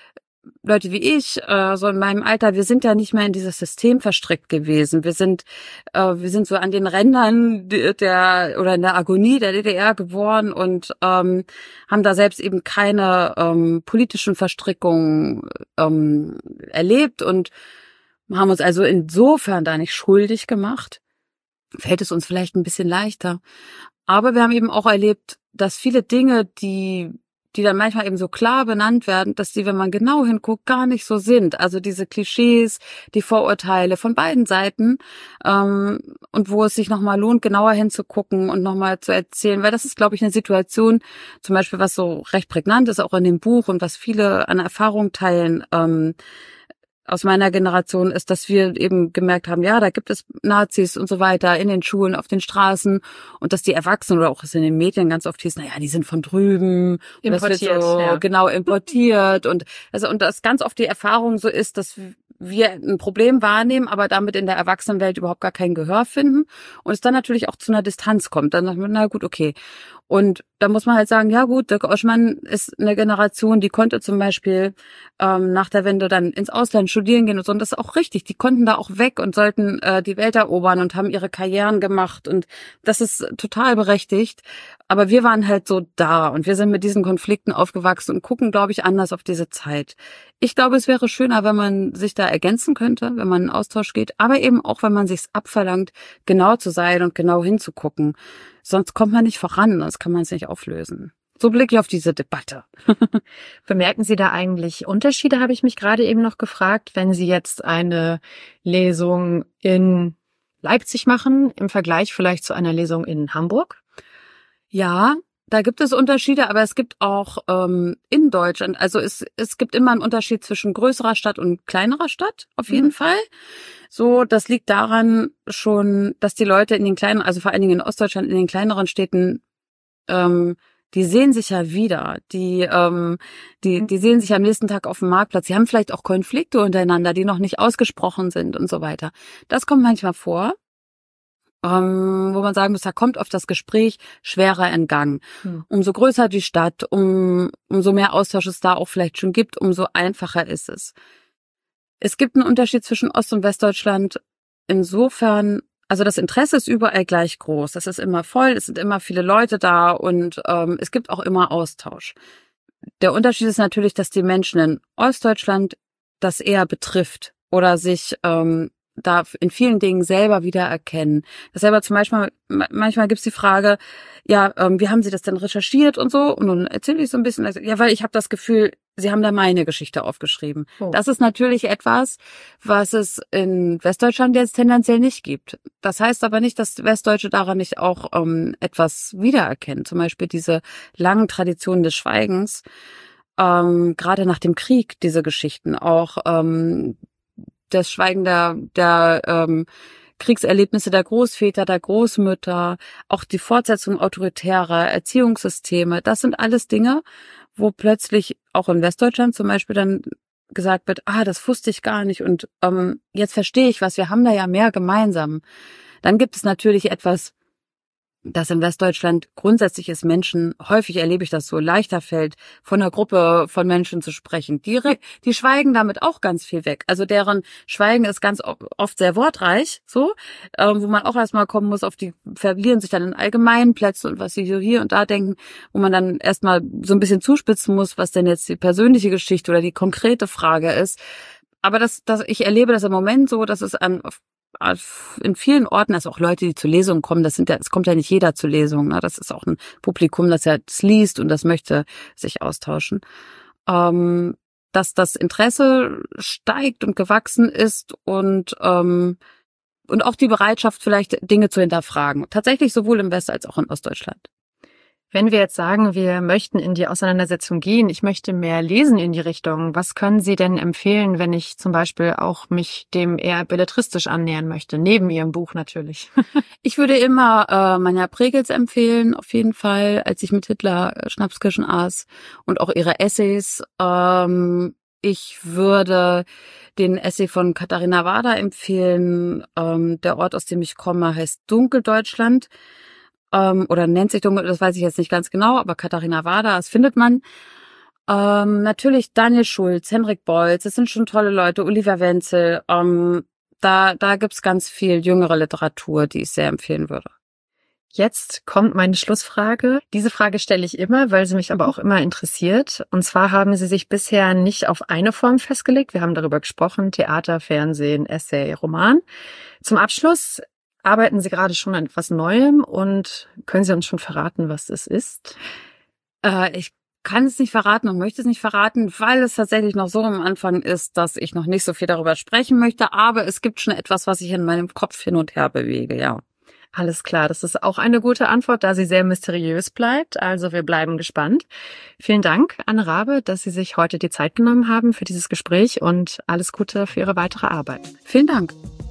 Leute wie ich, äh, so in meinem Alter, wir sind ja nicht mehr in dieses System verstrickt gewesen. Wir sind, äh, wir sind so an den Rändern der oder in der Agonie der D D R geboren und ähm, haben da selbst eben keine ähm, politischen Verstrickungen ähm, erlebt und haben uns also insofern da nicht schuldig gemacht. Fällt es uns vielleicht ein bisschen leichter. Aber wir haben eben auch erlebt, dass viele Dinge, die die dann manchmal eben so klar benannt werden, dass die, wenn man genau hinguckt, gar nicht so sind. Also diese Klischees, die Vorurteile von beiden Seiten ähm, und wo es sich nochmal lohnt, genauer hinzugucken und nochmal zu erzählen, weil das ist, glaube ich, eine Situation, zum Beispiel, was so recht prägnant ist, auch in dem Buch und was viele an Erfahrung teilen, ähm, aus meiner Generation ist, dass wir eben gemerkt haben, ja, da gibt es Nazis und so weiter in den Schulen, auf den Straßen und dass die Erwachsenen oder auch es in den Medien ganz oft hieß, naja, die sind von drüben, importiert, das wird so ja. genau importiert und also und das ganz oft die Erfahrung so ist, dass wir ein Problem wahrnehmen, aber damit in der Erwachsenenwelt überhaupt gar kein Gehör finden und es dann natürlich auch zu einer Distanz kommt. Dann sagt man, na gut, okay. Und da muss man halt sagen, ja gut, Dirk Oschmann ist eine Generation, die konnte zum Beispiel ähm, nach der Wende dann ins Ausland studieren gehen und so. Und das ist auch richtig. Die konnten da auch weg und sollten äh, die Welt erobern und haben ihre Karrieren gemacht. Und das ist total berechtigt. Aber wir waren halt so da und wir sind mit diesen Konflikten aufgewachsen und gucken, glaube ich, anders auf diese Zeit. Ich glaube, es wäre schöner, wenn man sich da ergänzen könnte, wenn man in Austausch geht, aber eben auch, wenn man sich's abverlangt, genau zu sein und genau hinzugucken. Sonst kommt man nicht voran, sonst kann man es nicht auflösen. So blicke ich auf diese Debatte. Bemerken Sie da eigentlich Unterschiede, habe ich mich gerade eben noch gefragt, wenn Sie jetzt eine Lesung in Leipzig machen, im Vergleich vielleicht zu einer Lesung in Hamburg? Ja, da gibt es Unterschiede, aber es gibt auch ähm, in Deutschland, also es es gibt immer einen Unterschied zwischen größerer Stadt und kleinerer Stadt, auf jeden mhm. Fall. So, das liegt daran schon, dass die Leute in den kleinen, also vor allen Dingen in Ostdeutschland, in den kleineren Städten, ähm, die sehen sich ja wieder, die ähm, die die sehen sich am nächsten Tag auf dem Marktplatz. Sie haben vielleicht auch Konflikte untereinander, die noch nicht ausgesprochen sind und so weiter. Das kommt manchmal vor. Ähm, wo man sagen muss, da kommt oft das Gespräch schwerer in Gang. Hm. Umso größer die Stadt, um, umso mehr Austausch es da auch vielleicht schon gibt, umso einfacher ist es. Es gibt einen Unterschied zwischen Ost- und Westdeutschland insofern, Also das Interesse ist überall gleich groß. Das ist immer voll, es sind immer viele Leute da und ähm, es gibt auch immer Austausch. Der Unterschied ist natürlich, dass die Menschen in Ostdeutschland das eher betrifft oder sich ähm, da in vielen Dingen selber wiedererkennen. Das selber zum Beispiel, manchmal gibt's die Frage, ja, ähm, wie haben Sie das denn recherchiert und so? Und dann erzähle ich so ein bisschen, ja, weil ich habe das Gefühl, Sie haben da meine Geschichte aufgeschrieben. Oh. Das ist natürlich etwas, was es in Westdeutschland jetzt tendenziell nicht gibt. Das heißt aber nicht, dass Westdeutsche daran nicht auch ähm, etwas wiedererkennen. Zum Beispiel diese langen Traditionen des Schweigens, ähm, gerade nach dem Krieg, diese Geschichten auch, ähm, das Schweigen der, der ähm, Kriegserlebnisse der Großväter, der Großmütter, auch die Fortsetzung autoritärer Erziehungssysteme, das sind alles Dinge, wo plötzlich auch in Westdeutschland zum Beispiel dann gesagt wird, ah, das wusste ich gar nicht und ähm, jetzt verstehe ich was, wir haben da ja mehr gemeinsam. Dann gibt es natürlich etwas, dass in Westdeutschland grundsätzlich es Menschen, häufig erlebe ich das so, leichter fällt, von einer Gruppe von Menschen zu sprechen. Die, die schweigen damit auch ganz viel weg. Also deren Schweigen ist ganz oft sehr wortreich, so, ähm, wo man auch erstmal kommen muss, auf die verlieren sich dann in allgemeinen Plätzen und was sie so hier und da denken, wo man dann erstmal so ein bisschen zuspitzen muss, was denn jetzt die persönliche Geschichte oder die konkrete Frage ist. Aber das, das, ich erlebe das im Moment so, dass es an in vielen Orten, also auch Leute, die zu Lesungen kommen, das sind ja, es kommt ja nicht jeder zu Lesungen, ne? Das ist auch ein Publikum, das ja das liest und das möchte sich austauschen, ähm, dass das Interesse steigt und gewachsen ist und ähm, und auch die Bereitschaft, vielleicht Dinge zu hinterfragen. Tatsächlich sowohl im West- als auch in Ostdeutschland. Wenn wir jetzt sagen, wir möchten in die Auseinandersetzung gehen, ich möchte mehr lesen in die Richtung, was können Sie denn empfehlen, wenn ich zum Beispiel auch mich dem eher belletristisch annähern möchte, neben Ihrem Buch natürlich? Ich würde immer äh, Manja Pregels empfehlen, auf jeden Fall, als ich mit Hitler äh, Schnapskirschen aß und auch ihre Essays. Ähm, ich würde den Essay von Katharina Wader empfehlen. Ähm, der Ort, aus dem ich komme, heißt Dunkeldeutschland. Oder nennt sich Dunkel, das weiß ich jetzt nicht ganz genau, aber Katharina Wader, das findet man. Ähm, natürlich Daniel Schulz, Henrik Bolz, das sind schon tolle Leute, Oliver Wenzel. Ähm, da da gibt's ganz viel jüngere Literatur, die ich sehr empfehlen würde. Jetzt kommt meine Schlussfrage. Diese Frage stelle ich immer, weil sie mich aber auch immer interessiert. Und zwar haben Sie sich bisher nicht auf eine Form festgelegt. Wir haben darüber gesprochen, Theater, Fernsehen, Essay, Roman. Zum Abschluss arbeiten Sie gerade schon an etwas Neuem und können Sie uns schon verraten, was es ist? Äh, ich kann es nicht verraten und möchte es nicht verraten, weil es tatsächlich noch so am Anfang ist, dass ich noch nicht so viel darüber sprechen möchte. Aber es gibt schon etwas, was ich in meinem Kopf hin und her bewege, ja. Alles klar, das ist auch eine gute Antwort, da sie sehr mysteriös bleibt. Also wir bleiben gespannt. Vielen Dank, Anne Rabe, dass Sie sich heute die Zeit genommen haben für dieses Gespräch und alles Gute für Ihre weitere Arbeit. Vielen Dank.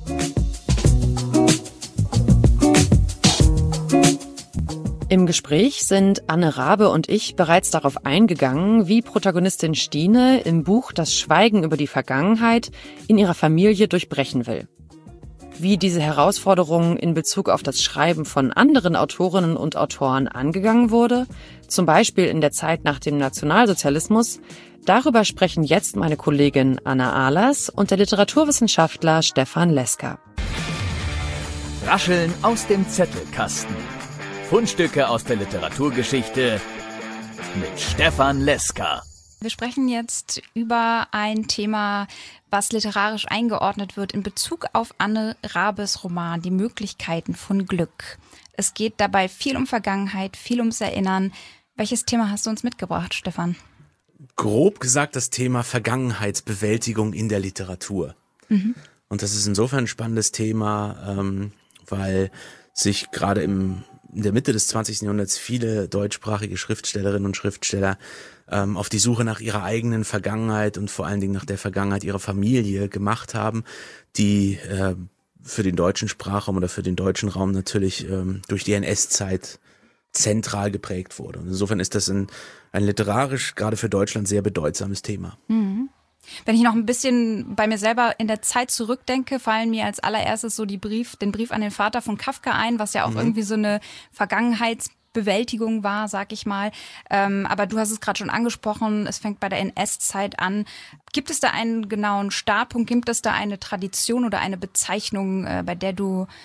Im Gespräch sind Anne Rabe und ich bereits darauf eingegangen, wie Protagonistin Stine im Buch Das Schweigen über die Vergangenheit in ihrer Familie durchbrechen will. Wie diese Herausforderung in Bezug auf das Schreiben von anderen Autorinnen und Autoren angegangen wurde, zum Beispiel in der Zeit nach dem Nationalsozialismus, darüber sprechen jetzt meine Kollegin Anna Ahlers und der Literaturwissenschaftler Stefan Leska. Rascheln aus dem Zettelkasten. Fundstücke aus der Literaturgeschichte mit Stefan Leska. Wir sprechen jetzt über ein Thema, was literarisch eingeordnet wird in Bezug auf Anne Rabes Roman, die Möglichkeiten von Glück. Es geht dabei viel um Vergangenheit, viel ums Erinnern. Welches Thema hast du uns mitgebracht, Stefan? Grob gesagt das Thema Vergangenheitsbewältigung in der Literatur. Mhm. Und das ist insofern ein spannendes Thema, ähm, weil sich gerade im in der Mitte des zwanzigsten Jahrhunderts viele deutschsprachige Schriftstellerinnen und Schriftsteller ähm, auf die Suche nach ihrer eigenen Vergangenheit und vor allen Dingen nach der Vergangenheit ihrer Familie gemacht haben, die äh, für den deutschen Sprachraum oder für den deutschen Raum natürlich ähm, durch die N S-Zeit zentral geprägt wurde. Und insofern ist das ein, ein literarisch, gerade für Deutschland, sehr bedeutsames Thema. Mhm. Wenn ich noch ein bisschen bei mir selber in der Zeit zurückdenke, fallen mir als allererstes so die Brief, den Brief an den Vater von Kafka ein, was ja auch mhm. irgendwie so eine Vergangenheitsbewältigung war, sag ich mal. Ähm, aber du hast es gerade schon angesprochen, es fängt bei der N S-Zeit an. Gibt es da einen genauen Startpunkt? Gibt es da eine Tradition oder eine Bezeichnung, äh, bei der du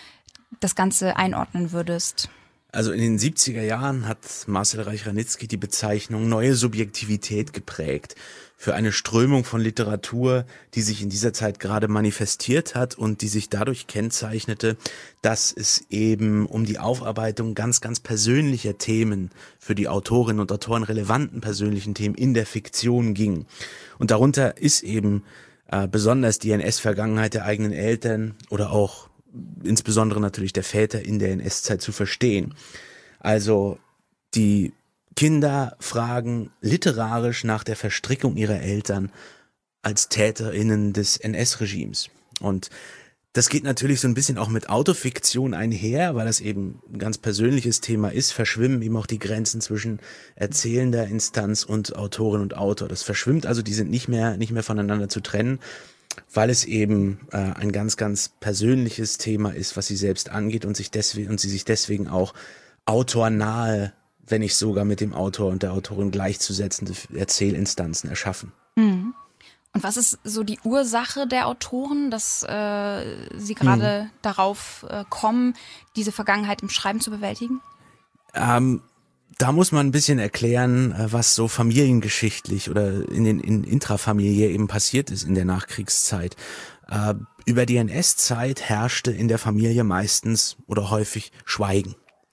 das Ganze einordnen würdest. Also in den siebziger Jahren hat Marcel Reich-Ranitzky die Bezeichnung neue Subjektivität geprägt für eine Strömung von Literatur, die sich in dieser Zeit gerade manifestiert hat und die sich dadurch kennzeichnete, dass es eben um die Aufarbeitung ganz, ganz persönlicher Themen, für die Autorinnen und Autoren relevanten persönlichen Themen in der Fiktion ging. Und darunter ist eben äh, besonders die N S-Vergangenheit der eigenen Eltern oder auch insbesondere natürlich der Väter in der N S-Zeit zu verstehen. Also die Kinder fragen literarisch nach der Verstrickung ihrer Eltern als TäterInnen des N S-Regimes. Und das geht natürlich so ein bisschen auch mit Autofiktion einher, weil das eben ein ganz persönliches Thema ist, verschwimmen eben auch die Grenzen zwischen erzählender Instanz und Autorin und Autor. Das verschwimmt also, die sind nicht mehr, nicht mehr voneinander zu trennen, weil es eben äh, ein ganz, ganz persönliches Thema ist, was sie selbst angeht und sich deswegen und sie sich deswegen auch autornahe, wenn nicht sogar mit dem Autor und der Autorin gleichzusetzende Erzählinstanzen erschaffen. Mhm. Und was ist so die Ursache der Autoren, dass äh, sie gerade mhm. darauf äh, kommen, diese Vergangenheit im Schreiben zu bewältigen? Ähm, Da muss man ein bisschen erklären, was so familiengeschichtlich oder in den in intrafamiliär eben passiert ist in der Nachkriegszeit. Äh, über die N S-Zeit herrschte in der Familie meistens oder häufig Schweigen,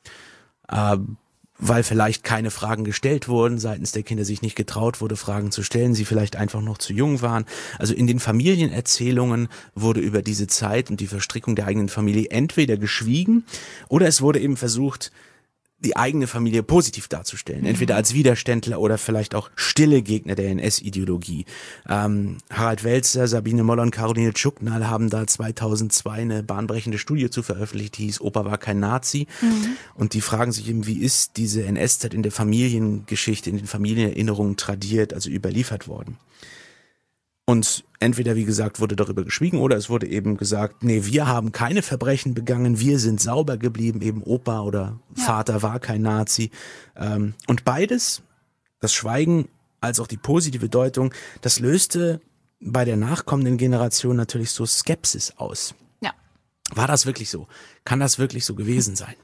äh, weil vielleicht keine Fragen gestellt wurden, seitens der Kinder sich nicht getraut wurde, Fragen zu stellen, sie vielleicht einfach noch zu jung waren. Also in den Familienerzählungen wurde über diese Zeit und die Verstrickung der eigenen Familie entweder geschwiegen oder es wurde eben versucht, die eigene Familie positiv darzustellen, entweder als Widerständler oder vielleicht auch stille Gegner der N S-Ideologie. Ähm, Harald Welzer, Sabine Moller und Caroline Tschucknal haben da zweitausendzwei eine bahnbrechende Studie zu veröffentlicht, die hieß Opa war kein Nazi. Mhm. Und die fragen sich eben, wie ist diese N S-Zeit in der Familiengeschichte, in den Familienerinnerungen tradiert, also überliefert worden. Und entweder, wie gesagt, wurde darüber geschwiegen oder es wurde eben gesagt, nee, wir haben keine Verbrechen begangen, wir sind sauber geblieben, eben Opa oder ja. Vater war kein Nazi. Und beides, das Schweigen als auch die positive Deutung, das löste bei der nachkommenden Generation natürlich so Skepsis aus. Ja. War das wirklich so? Kann das wirklich so gewesen sein?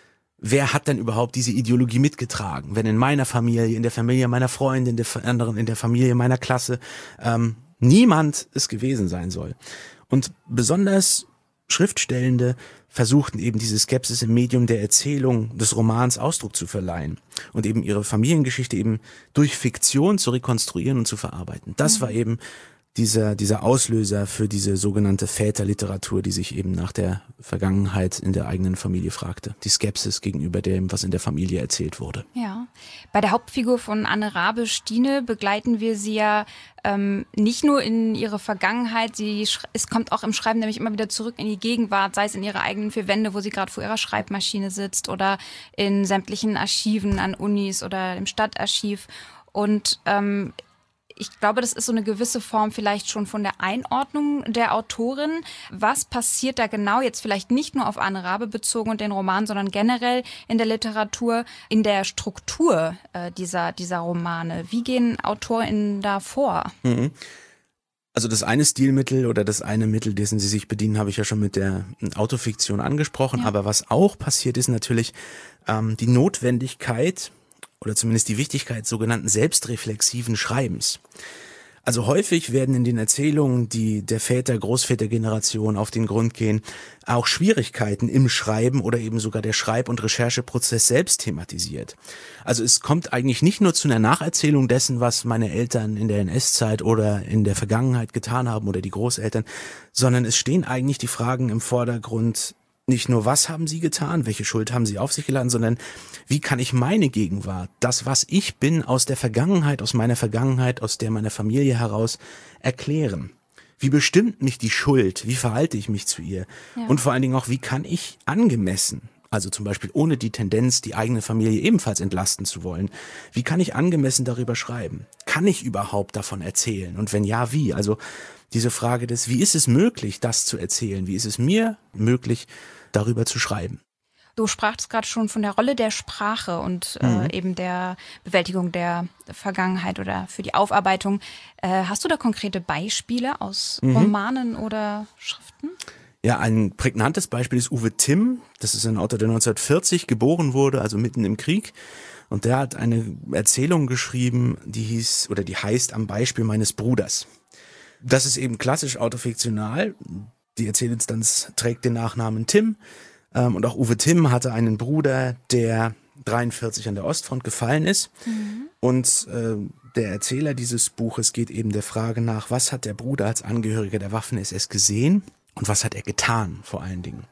Wer hat denn überhaupt diese Ideologie mitgetragen? Wenn in meiner Familie, in der Familie meiner Freunde, in der anderen, in der Familie meiner Klasse ähm, niemand es gewesen sein soll. Und besonders Schriftstellende versuchten eben diese Skepsis im Medium der Erzählung des Romans Ausdruck zu verleihen und eben ihre Familiengeschichte eben durch Fiktion zu rekonstruieren und zu verarbeiten. Das mhm. war eben dieser dieser Auslöser für diese sogenannte Väterliteratur, die sich eben nach der Vergangenheit in der eigenen Familie fragte. Die Skepsis gegenüber dem, was in der Familie erzählt wurde. Ja, bei der Hauptfigur von Anne Rabe, Stine, begleiten wir sie ja ähm, nicht nur in ihre Vergangenheit, sie es kommt auch im Schreiben nämlich immer wieder zurück in die Gegenwart, sei es in ihre eigenen vier Wände, wo sie gerade vor ihrer Schreibmaschine sitzt oder in sämtlichen Archiven an Unis oder im Stadtarchiv. Und ähm, ich glaube, das ist so eine gewisse Form vielleicht schon von der Einordnung der Autorin. Was passiert da genau, jetzt vielleicht nicht nur auf Anne Rabe bezogen und den Roman, sondern generell in der Literatur, in der Struktur äh, dieser, dieser Romane? Wie gehen AutorInnen da vor? Mhm. Also das eine Stilmittel oder das eine Mittel, dessen sie sich bedienen, habe ich ja schon mit der Autofiktion angesprochen. Ja. Aber was auch passiert, ist natürlich ähm, die Notwendigkeit oder zumindest die Wichtigkeit sogenannten selbstreflexiven Schreibens. Also häufig werden in den Erzählungen, die der Väter-, Großvätergeneration auf den Grund gehen, auch Schwierigkeiten im Schreiben oder eben sogar der Schreib- und Rechercheprozess selbst thematisiert. Also es kommt eigentlich nicht nur zu einer Nacherzählung dessen, was meine Eltern in der N S-Zeit oder in der Vergangenheit getan haben oder die Großeltern, sondern es stehen eigentlich die Fragen im Vordergrund, nicht nur, was haben sie getan, welche Schuld haben sie auf sich geladen, sondern wie kann ich meine Gegenwart, das, was ich bin, aus der Vergangenheit, aus meiner Vergangenheit, aus der meiner Familie heraus erklären? Wie bestimmt mich die Schuld? Wie verhalte ich mich zu ihr? Ja. Und vor allen Dingen auch, wie kann ich angemessen, also zum Beispiel ohne die Tendenz, die eigene Familie ebenfalls entlasten zu wollen, wie kann ich angemessen darüber schreiben? Kann ich überhaupt davon erzählen? Und wenn ja, wie? Also diese Frage des, wie ist es möglich, das zu erzählen? Wie ist es mir möglich, darüber zu schreiben? Du sprachst gerade schon von der Rolle der Sprache und mhm. äh, eben der Bewältigung der Vergangenheit oder für die Aufarbeitung. Äh, hast du da konkrete Beispiele aus mhm. Romanen oder Schriften? Ja, ein prägnantes Beispiel ist Uwe Timm. Das ist ein Autor, der neunzehnhundertvierzig geboren wurde, also mitten im Krieg. Und der hat eine Erzählung geschrieben, die hieß oder die heißt Am Beispiel meines Bruders. Das ist eben klassisch autofiktional. Die Erzählinstanz trägt den Nachnamen Timm. Und auch Uwe Timm hatte einen Bruder, der dreiundvierzig an der Ostfront gefallen ist. Mhm. Und äh, der Erzähler dieses Buches geht eben der Frage nach, was hat der Bruder als Angehöriger der Waffen-S S gesehen und was hat er getan vor allen Dingen.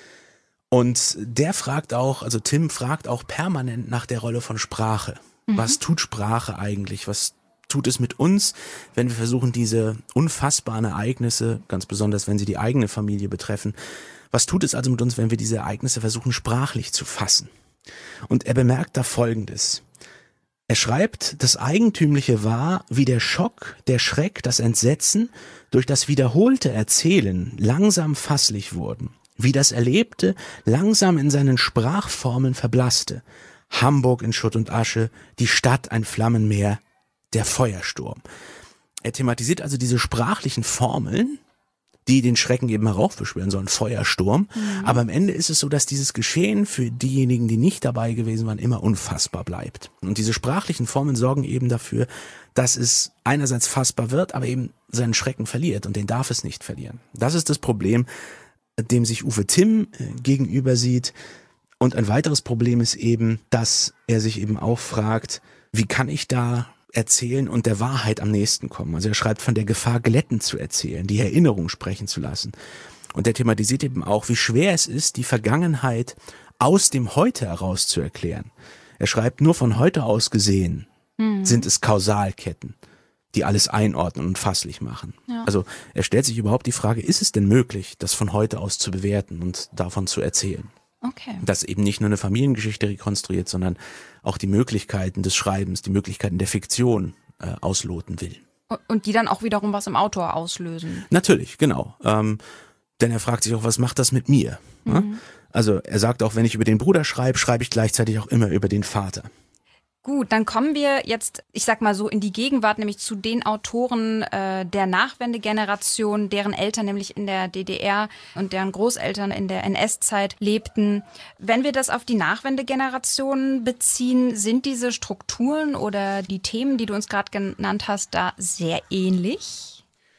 Und der fragt auch, also Timm fragt auch permanent nach der Rolle von Sprache. Mhm. Was tut Sprache eigentlich? Was tut es mit uns, wenn wir versuchen, diese unfassbaren Ereignisse, ganz besonders wenn sie die eigene Familie betreffen, was tut es also mit uns, wenn wir diese Ereignisse versuchen, sprachlich zu fassen? Und er bemerkt da Folgendes. Er schreibt, das Eigentümliche war, wie der Schock, der Schreck, das Entsetzen durch das wiederholte Erzählen langsam fasslich wurden, wie das Erlebte langsam in seinen Sprachformen verblasste. Hamburg in Schutt und Asche, die Stadt ein Flammenmeer, der Feuersturm. Er thematisiert also diese sprachlichen Formeln, die den Schrecken eben heraufbeschwören sollen, Feuersturm. Mhm. Aber am Ende ist es so, dass dieses Geschehen für diejenigen, die nicht dabei gewesen waren, immer unfassbar bleibt. Und diese sprachlichen Formen sorgen eben dafür, dass es einerseits fassbar wird, aber eben seinen Schrecken verliert und den darf es nicht verlieren. Das ist das Problem, dem sich Uwe Timm gegenüber sieht. Und ein weiteres Problem ist eben, dass er sich eben auch fragt, wie kann ich da erzählen und der Wahrheit am nächsten kommen. Also er schreibt von der Gefahr, glätten zu erzählen, die Erinnerung sprechen zu lassen. Und er thematisiert eben auch, wie schwer es ist, die Vergangenheit aus dem Heute heraus zu erklären. Er schreibt, nur von heute aus gesehen mhm. sind es Kausalketten, die alles einordnen und fasslich machen. Ja. Also er stellt sich überhaupt die Frage, ist es denn möglich, das von heute aus zu bewerten und davon zu erzählen? Okay. Das eben nicht nur eine Familiengeschichte rekonstruiert, sondern auch die Möglichkeiten des Schreibens, die Möglichkeiten der Fiktion äh, ausloten will. Und die dann auch wiederum was im Autor auslösen. Natürlich, genau. Ähm, denn er fragt sich auch, was macht das mit mir? Mhm. Ja? Also er sagt auch, wenn ich über den Bruder schreibe, schreibe ich gleichzeitig auch immer über den Vater. Gut, dann kommen wir jetzt, ich sag mal so, in die Gegenwart, nämlich zu den Autoren äh, der Nachwendegeneration, deren Eltern nämlich in der D D R und deren Großeltern in der N S-Zeit lebten. Wenn wir das auf die Nachwendegeneration beziehen, sind diese Strukturen oder die Themen, die du uns gerade genannt hast, da sehr ähnlich?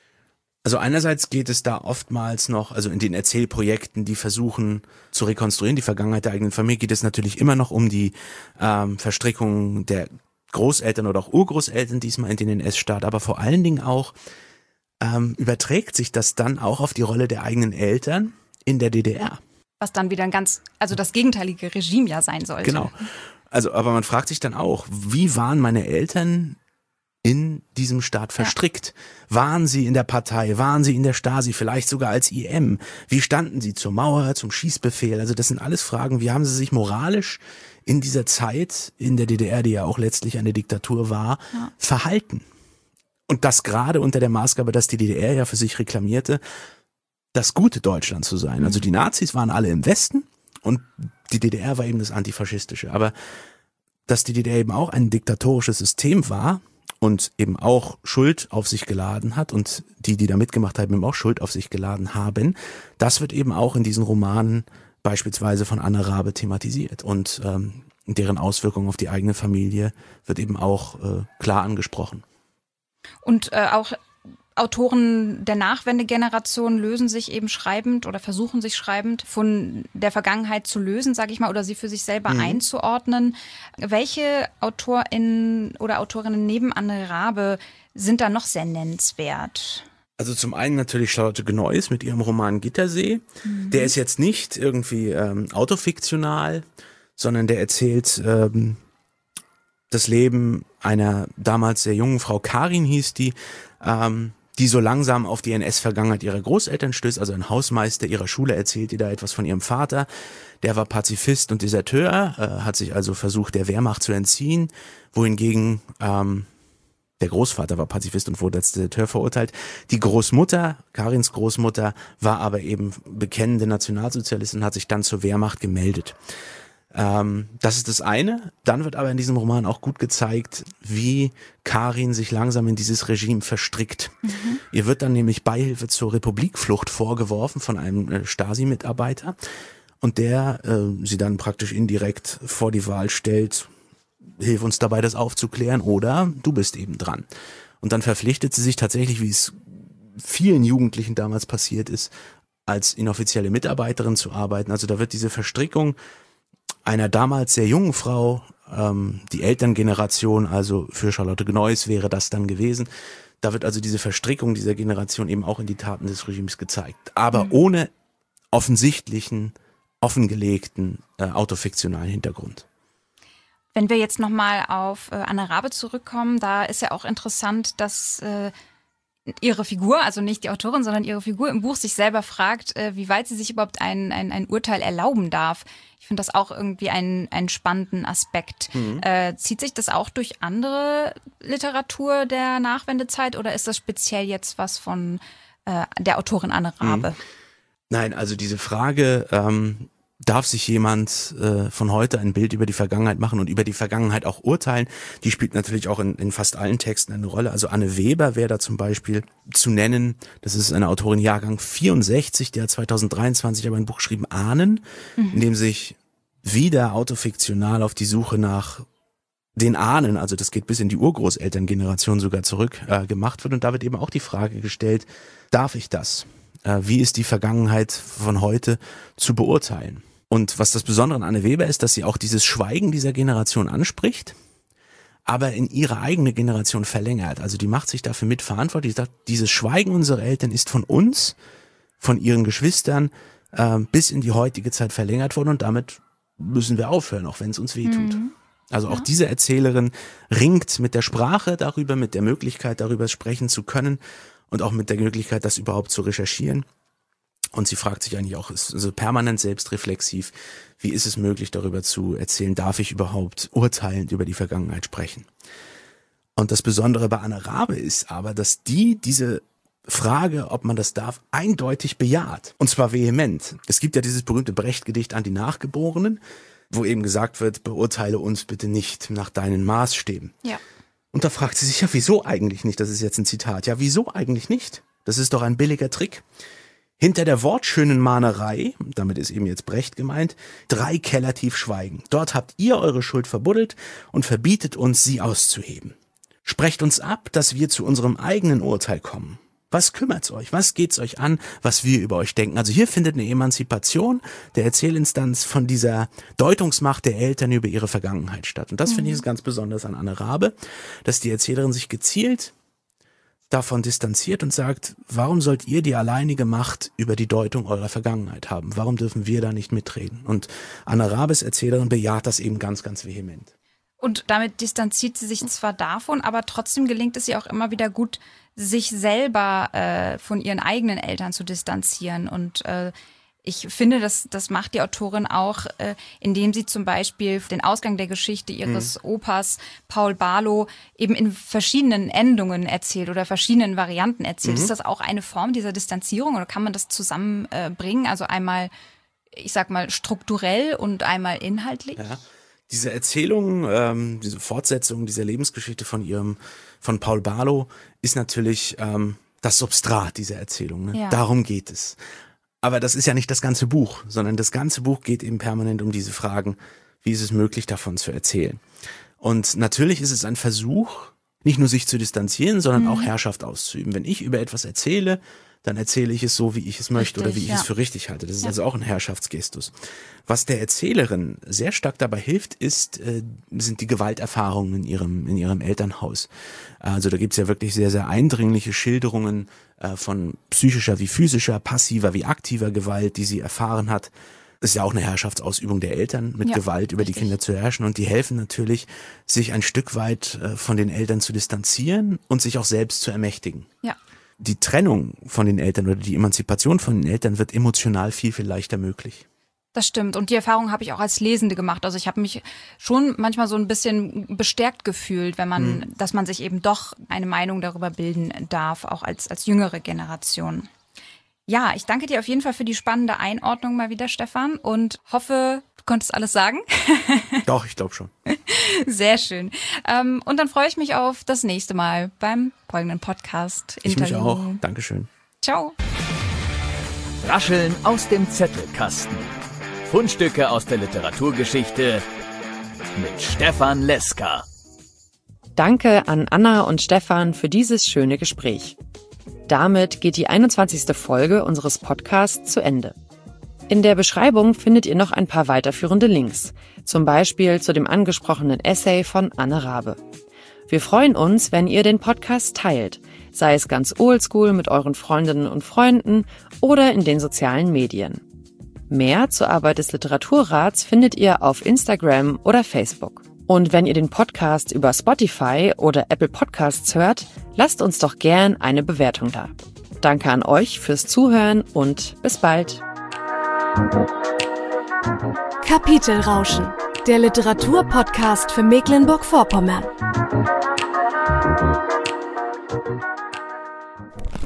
Also einerseits geht es da oftmals noch, also in den Erzählprojekten, die versuchen zu rekonstruieren, die Vergangenheit der eigenen Familie, geht es natürlich immer noch um die ähm, Verstrickung der Großeltern oder auch Urgroßeltern, diesmal in den N S-Staat, aber vor allen Dingen auch ähm, überträgt sich das dann auch auf die Rolle der eigenen Eltern in der D D R. Was dann wieder ein ganz, also das gegenteilige Regime ja sein sollte. Genau. Also, aber man fragt sich dann auch, wie waren meine Eltern in diesem Staat verstrickt? Ja. Waren sie in der Partei? Waren sie in der Stasi? Vielleicht sogar als I M? Wie standen sie zur Mauer, zum Schießbefehl? Also das sind alles Fragen. Wie haben sie sich moralisch in dieser Zeit in der D D R, die ja auch letztlich eine Diktatur war, ja. verhalten? Und das gerade unter der Maßgabe, dass die D D R ja für sich reklamierte, das gute Deutschland zu sein. Mhm. Also die Nazis waren alle im Westen und die D D R war eben das Antifaschistische. Aber dass die D D R eben auch ein diktatorisches System war, und eben auch Schuld auf sich geladen hat und die, die da mitgemacht haben, eben auch Schuld auf sich geladen haben, das wird eben auch in diesen Romanen beispielsweise von Anne Rabe thematisiert und ähm, deren Auswirkungen auf die eigene Familie wird eben auch äh, klar angesprochen. Und äh, auch Autoren der Nachwendegeneration lösen sich eben schreibend oder versuchen sich schreibend von der Vergangenheit zu lösen, sage ich mal, oder sie für sich selber mhm. einzuordnen. Welche AutorInnen oder Autorinnen neben Anne Rabe sind da noch sehr nennenswert? Also zum einen natürlich Charlotte Gneuss mit ihrem Roman Gittersee. Mhm. Der ist jetzt nicht irgendwie ähm, autofiktional, sondern der erzählt ähm, das Leben einer damals sehr jungen Frau, Karin hieß die, ähm, die so langsam auf die N S-Vergangenheit ihrer Großeltern stößt. Also ein Hausmeister ihrer Schule erzählt ihr da etwas von ihrem Vater. Der war Pazifist und Deserteur, äh, hat sich also versucht, der Wehrmacht zu entziehen, wohingegen ähm, der Großvater war Pazifist und wurde als Deserteur verurteilt. Die Großmutter, Karins Großmutter, war aber eben bekennende Nationalsozialistin und hat sich dann zur Wehrmacht gemeldet. Ähm, das ist das eine. Dann wird aber in diesem Roman auch gut gezeigt, wie Karin sich langsam in dieses Regime verstrickt. Mhm. Ihr wird dann nämlich Beihilfe zur Republikflucht vorgeworfen von einem äh, Stasi-Mitarbeiter und der äh, sie dann praktisch indirekt vor die Wahl stellt, hilf uns dabei, das aufzuklären oder du bist eben dran. Und dann verpflichtet sie sich tatsächlich, wie es vielen Jugendlichen damals passiert ist, als inoffizielle Mitarbeiterin zu arbeiten. Also da wird diese Verstrickung einer damals sehr jungen Frau, ähm, die Elterngeneration, also für Charlotte Gneuss wäre das dann gewesen. Da wird also diese Verstrickung dieser Generation eben auch in die Taten des Regimes gezeigt. Aber mhm. ohne offensichtlichen, offengelegten, äh, autofiktionalen Hintergrund. Wenn wir jetzt nochmal auf äh, Anne Rabe zurückkommen, da ist ja auch interessant, dass äh, ihre Figur, also nicht die Autorin, sondern ihre Figur im Buch sich selber fragt, äh, wie weit sie sich überhaupt ein, ein, ein Urteil erlauben darf. Ich finde das auch irgendwie einen, einen spannenden Aspekt. Mhm. Äh, zieht sich das auch durch andere Literatur der Nachwendezeit oder ist das speziell jetzt was von äh, der Autorin Anne Rabe? Mhm. Nein, also diese Frage, ähm, darf sich jemand äh, von heute ein Bild über die Vergangenheit machen und über die Vergangenheit auch urteilen, die spielt natürlich auch in, in fast allen Texten eine Rolle. Also Anne Weber wäre da zum Beispiel zu nennen, das ist eine Autorin Jahrgang vierundsechzig, die hat zweitausenddreiundzwanzig aber ein Buch geschrieben, Ahnen, mhm. in dem sich wieder autofiktional auf die Suche nach den Ahnen, also das geht bis in die Urgroßelterngeneration sogar zurück, äh, gemacht wird und da wird eben auch die Frage gestellt, darf ich das? Äh, wie ist die Vergangenheit von heute zu beurteilen? Und was das Besondere an Anne Weber ist, dass sie auch dieses Schweigen dieser Generation anspricht, aber in ihre eigene Generation verlängert. Also die macht sich dafür mitverantwortlich. Die sagt, dieses Schweigen unserer Eltern ist von uns, von ihren Geschwistern äh, bis in die heutige Zeit verlängert worden und damit müssen wir aufhören, auch wenn es uns wehtut. Mhm. Also auch ja. diese Erzählerin ringt mit der Sprache darüber, mit der Möglichkeit darüber sprechen zu können und auch mit der Möglichkeit, das überhaupt zu recherchieren. Und sie fragt sich eigentlich auch, ist also permanent selbstreflexiv, wie ist es möglich, darüber zu erzählen, darf ich überhaupt urteilend über die Vergangenheit sprechen? Und das Besondere bei Anne Rabe ist aber, dass die diese Frage, ob man das darf, eindeutig bejaht. Und zwar vehement. Es gibt ja dieses berühmte Brecht-Gedicht an die Nachgeborenen, wo eben gesagt wird, beurteile uns bitte nicht nach deinen Maßstäben. Ja. Und da fragt sie sich, ja, wieso eigentlich nicht? Das ist jetzt ein Zitat. Ja, wieso eigentlich nicht? Das ist doch ein billiger Trick. Hinter der wortschönen Mahnerei, damit ist eben jetzt Brecht gemeint, drei Keller tief schweigen. Dort habt ihr eure Schuld verbuddelt und verbietet uns, sie auszuheben. Sprecht uns ab, dass wir zu unserem eigenen Urteil kommen. Was kümmert's euch? Was geht's euch an, was wir über euch denken? Also hier findet eine Emanzipation der Erzählinstanz von dieser Deutungsmacht der Eltern über ihre Vergangenheit statt. Und das mhm. finde ich ist ganz besonders an Anne Rabe, dass die Erzählerin sich gezielt davon distanziert und sagt, warum sollt ihr die alleinige Macht über die Deutung eurer Vergangenheit haben? Warum dürfen wir da nicht mitreden? Und Anne Rabes Erzählerin bejaht das eben ganz, ganz vehement. Und damit distanziert sie sich zwar davon, aber trotzdem gelingt es ihr auch immer wieder gut, sich selber äh, von ihren eigenen Eltern zu distanzieren. Und äh, ich finde, das, das macht die Autorin auch, äh, indem sie zum Beispiel den Ausgang der Geschichte ihres mhm. Opas Paul Barlow eben in verschiedenen Endungen erzählt oder verschiedenen Varianten erzählt. Mhm. Ist das auch eine Form dieser Distanzierung oder kann man das zusammenbringen? Äh, also einmal, ich sag mal, strukturell und einmal inhaltlich? Ja. Diese Erzählung, ähm, diese Fortsetzung dieser Lebensgeschichte von ihrem, von Paul Barlow ist natürlich ähm, das Substrat dieser Erzählung. Ne? Ja. Darum geht es. Aber das ist ja nicht das ganze Buch, sondern das ganze Buch geht eben permanent um diese Fragen, wie ist es möglich, davon zu erzählen. Und natürlich ist es ein Versuch, nicht nur sich zu distanzieren, sondern mhm. auch Herrschaft auszuüben. Wenn ich über etwas erzähle, dann erzähle ich es so, wie ich es möchte richtig, oder wie ich ja. es für richtig halte. Das ist ja. also auch ein Herrschaftsgestus. Was der Erzählerin sehr stark dabei hilft, ist, äh, sind die Gewalterfahrungen in ihrem, in ihrem Elternhaus. Also da gibt's ja wirklich sehr, sehr eindringliche Schilderungen äh, von psychischer wie physischer, passiver wie aktiver Gewalt, die sie erfahren hat. Das ist ja auch eine Herrschaftsausübung der Eltern, mit ja, Gewalt über richtig. die Kinder zu herrschen. Und die helfen natürlich, sich ein Stück weit äh, von den Eltern zu distanzieren und sich auch selbst zu ermächtigen. Ja. Die Trennung von den Eltern oder die Emanzipation von den Eltern wird emotional viel, viel leichter möglich. Das stimmt. Und die Erfahrung habe ich auch als Lesende gemacht. Also ich habe mich schon manchmal so ein bisschen bestärkt gefühlt, wenn man, mhm. dass man sich eben doch eine Meinung darüber bilden darf, auch als, als jüngere Generation. Ja, ich danke dir auf jeden Fall für die spannende Einordnung mal wieder, Stefan, und hoffe, du konntest alles sagen. Doch, ich glaube schon. Sehr schön. Ähm, und dann freue ich mich auf das nächste Mal beim folgenden Podcast-Interview. Ich mich auch. Dankeschön. Ciao. Rascheln aus dem Zettelkasten. Fundstücke aus der Literaturgeschichte mit Stefan Leska. Danke an Anna und Stefan für dieses schöne Gespräch. Damit geht die einundzwanzigste Folge unseres Podcasts zu Ende. In der Beschreibung findet ihr noch ein paar weiterführende Links, zum Beispiel zu dem angesprochenen Essay von Anne Rabe. Wir freuen uns, wenn ihr den Podcast teilt, sei es ganz oldschool mit euren Freundinnen und Freunden oder in den sozialen Medien. Mehr zur Arbeit des Literaturrats findet ihr auf Instagram oder Facebook. Und wenn ihr den Podcast über Spotify oder Apple Podcasts hört, lasst uns doch gern eine Bewertung da. Danke an euch fürs Zuhören und bis bald. Kapitelrauschen, der Literaturpodcast für Mecklenburg-Vorpommern.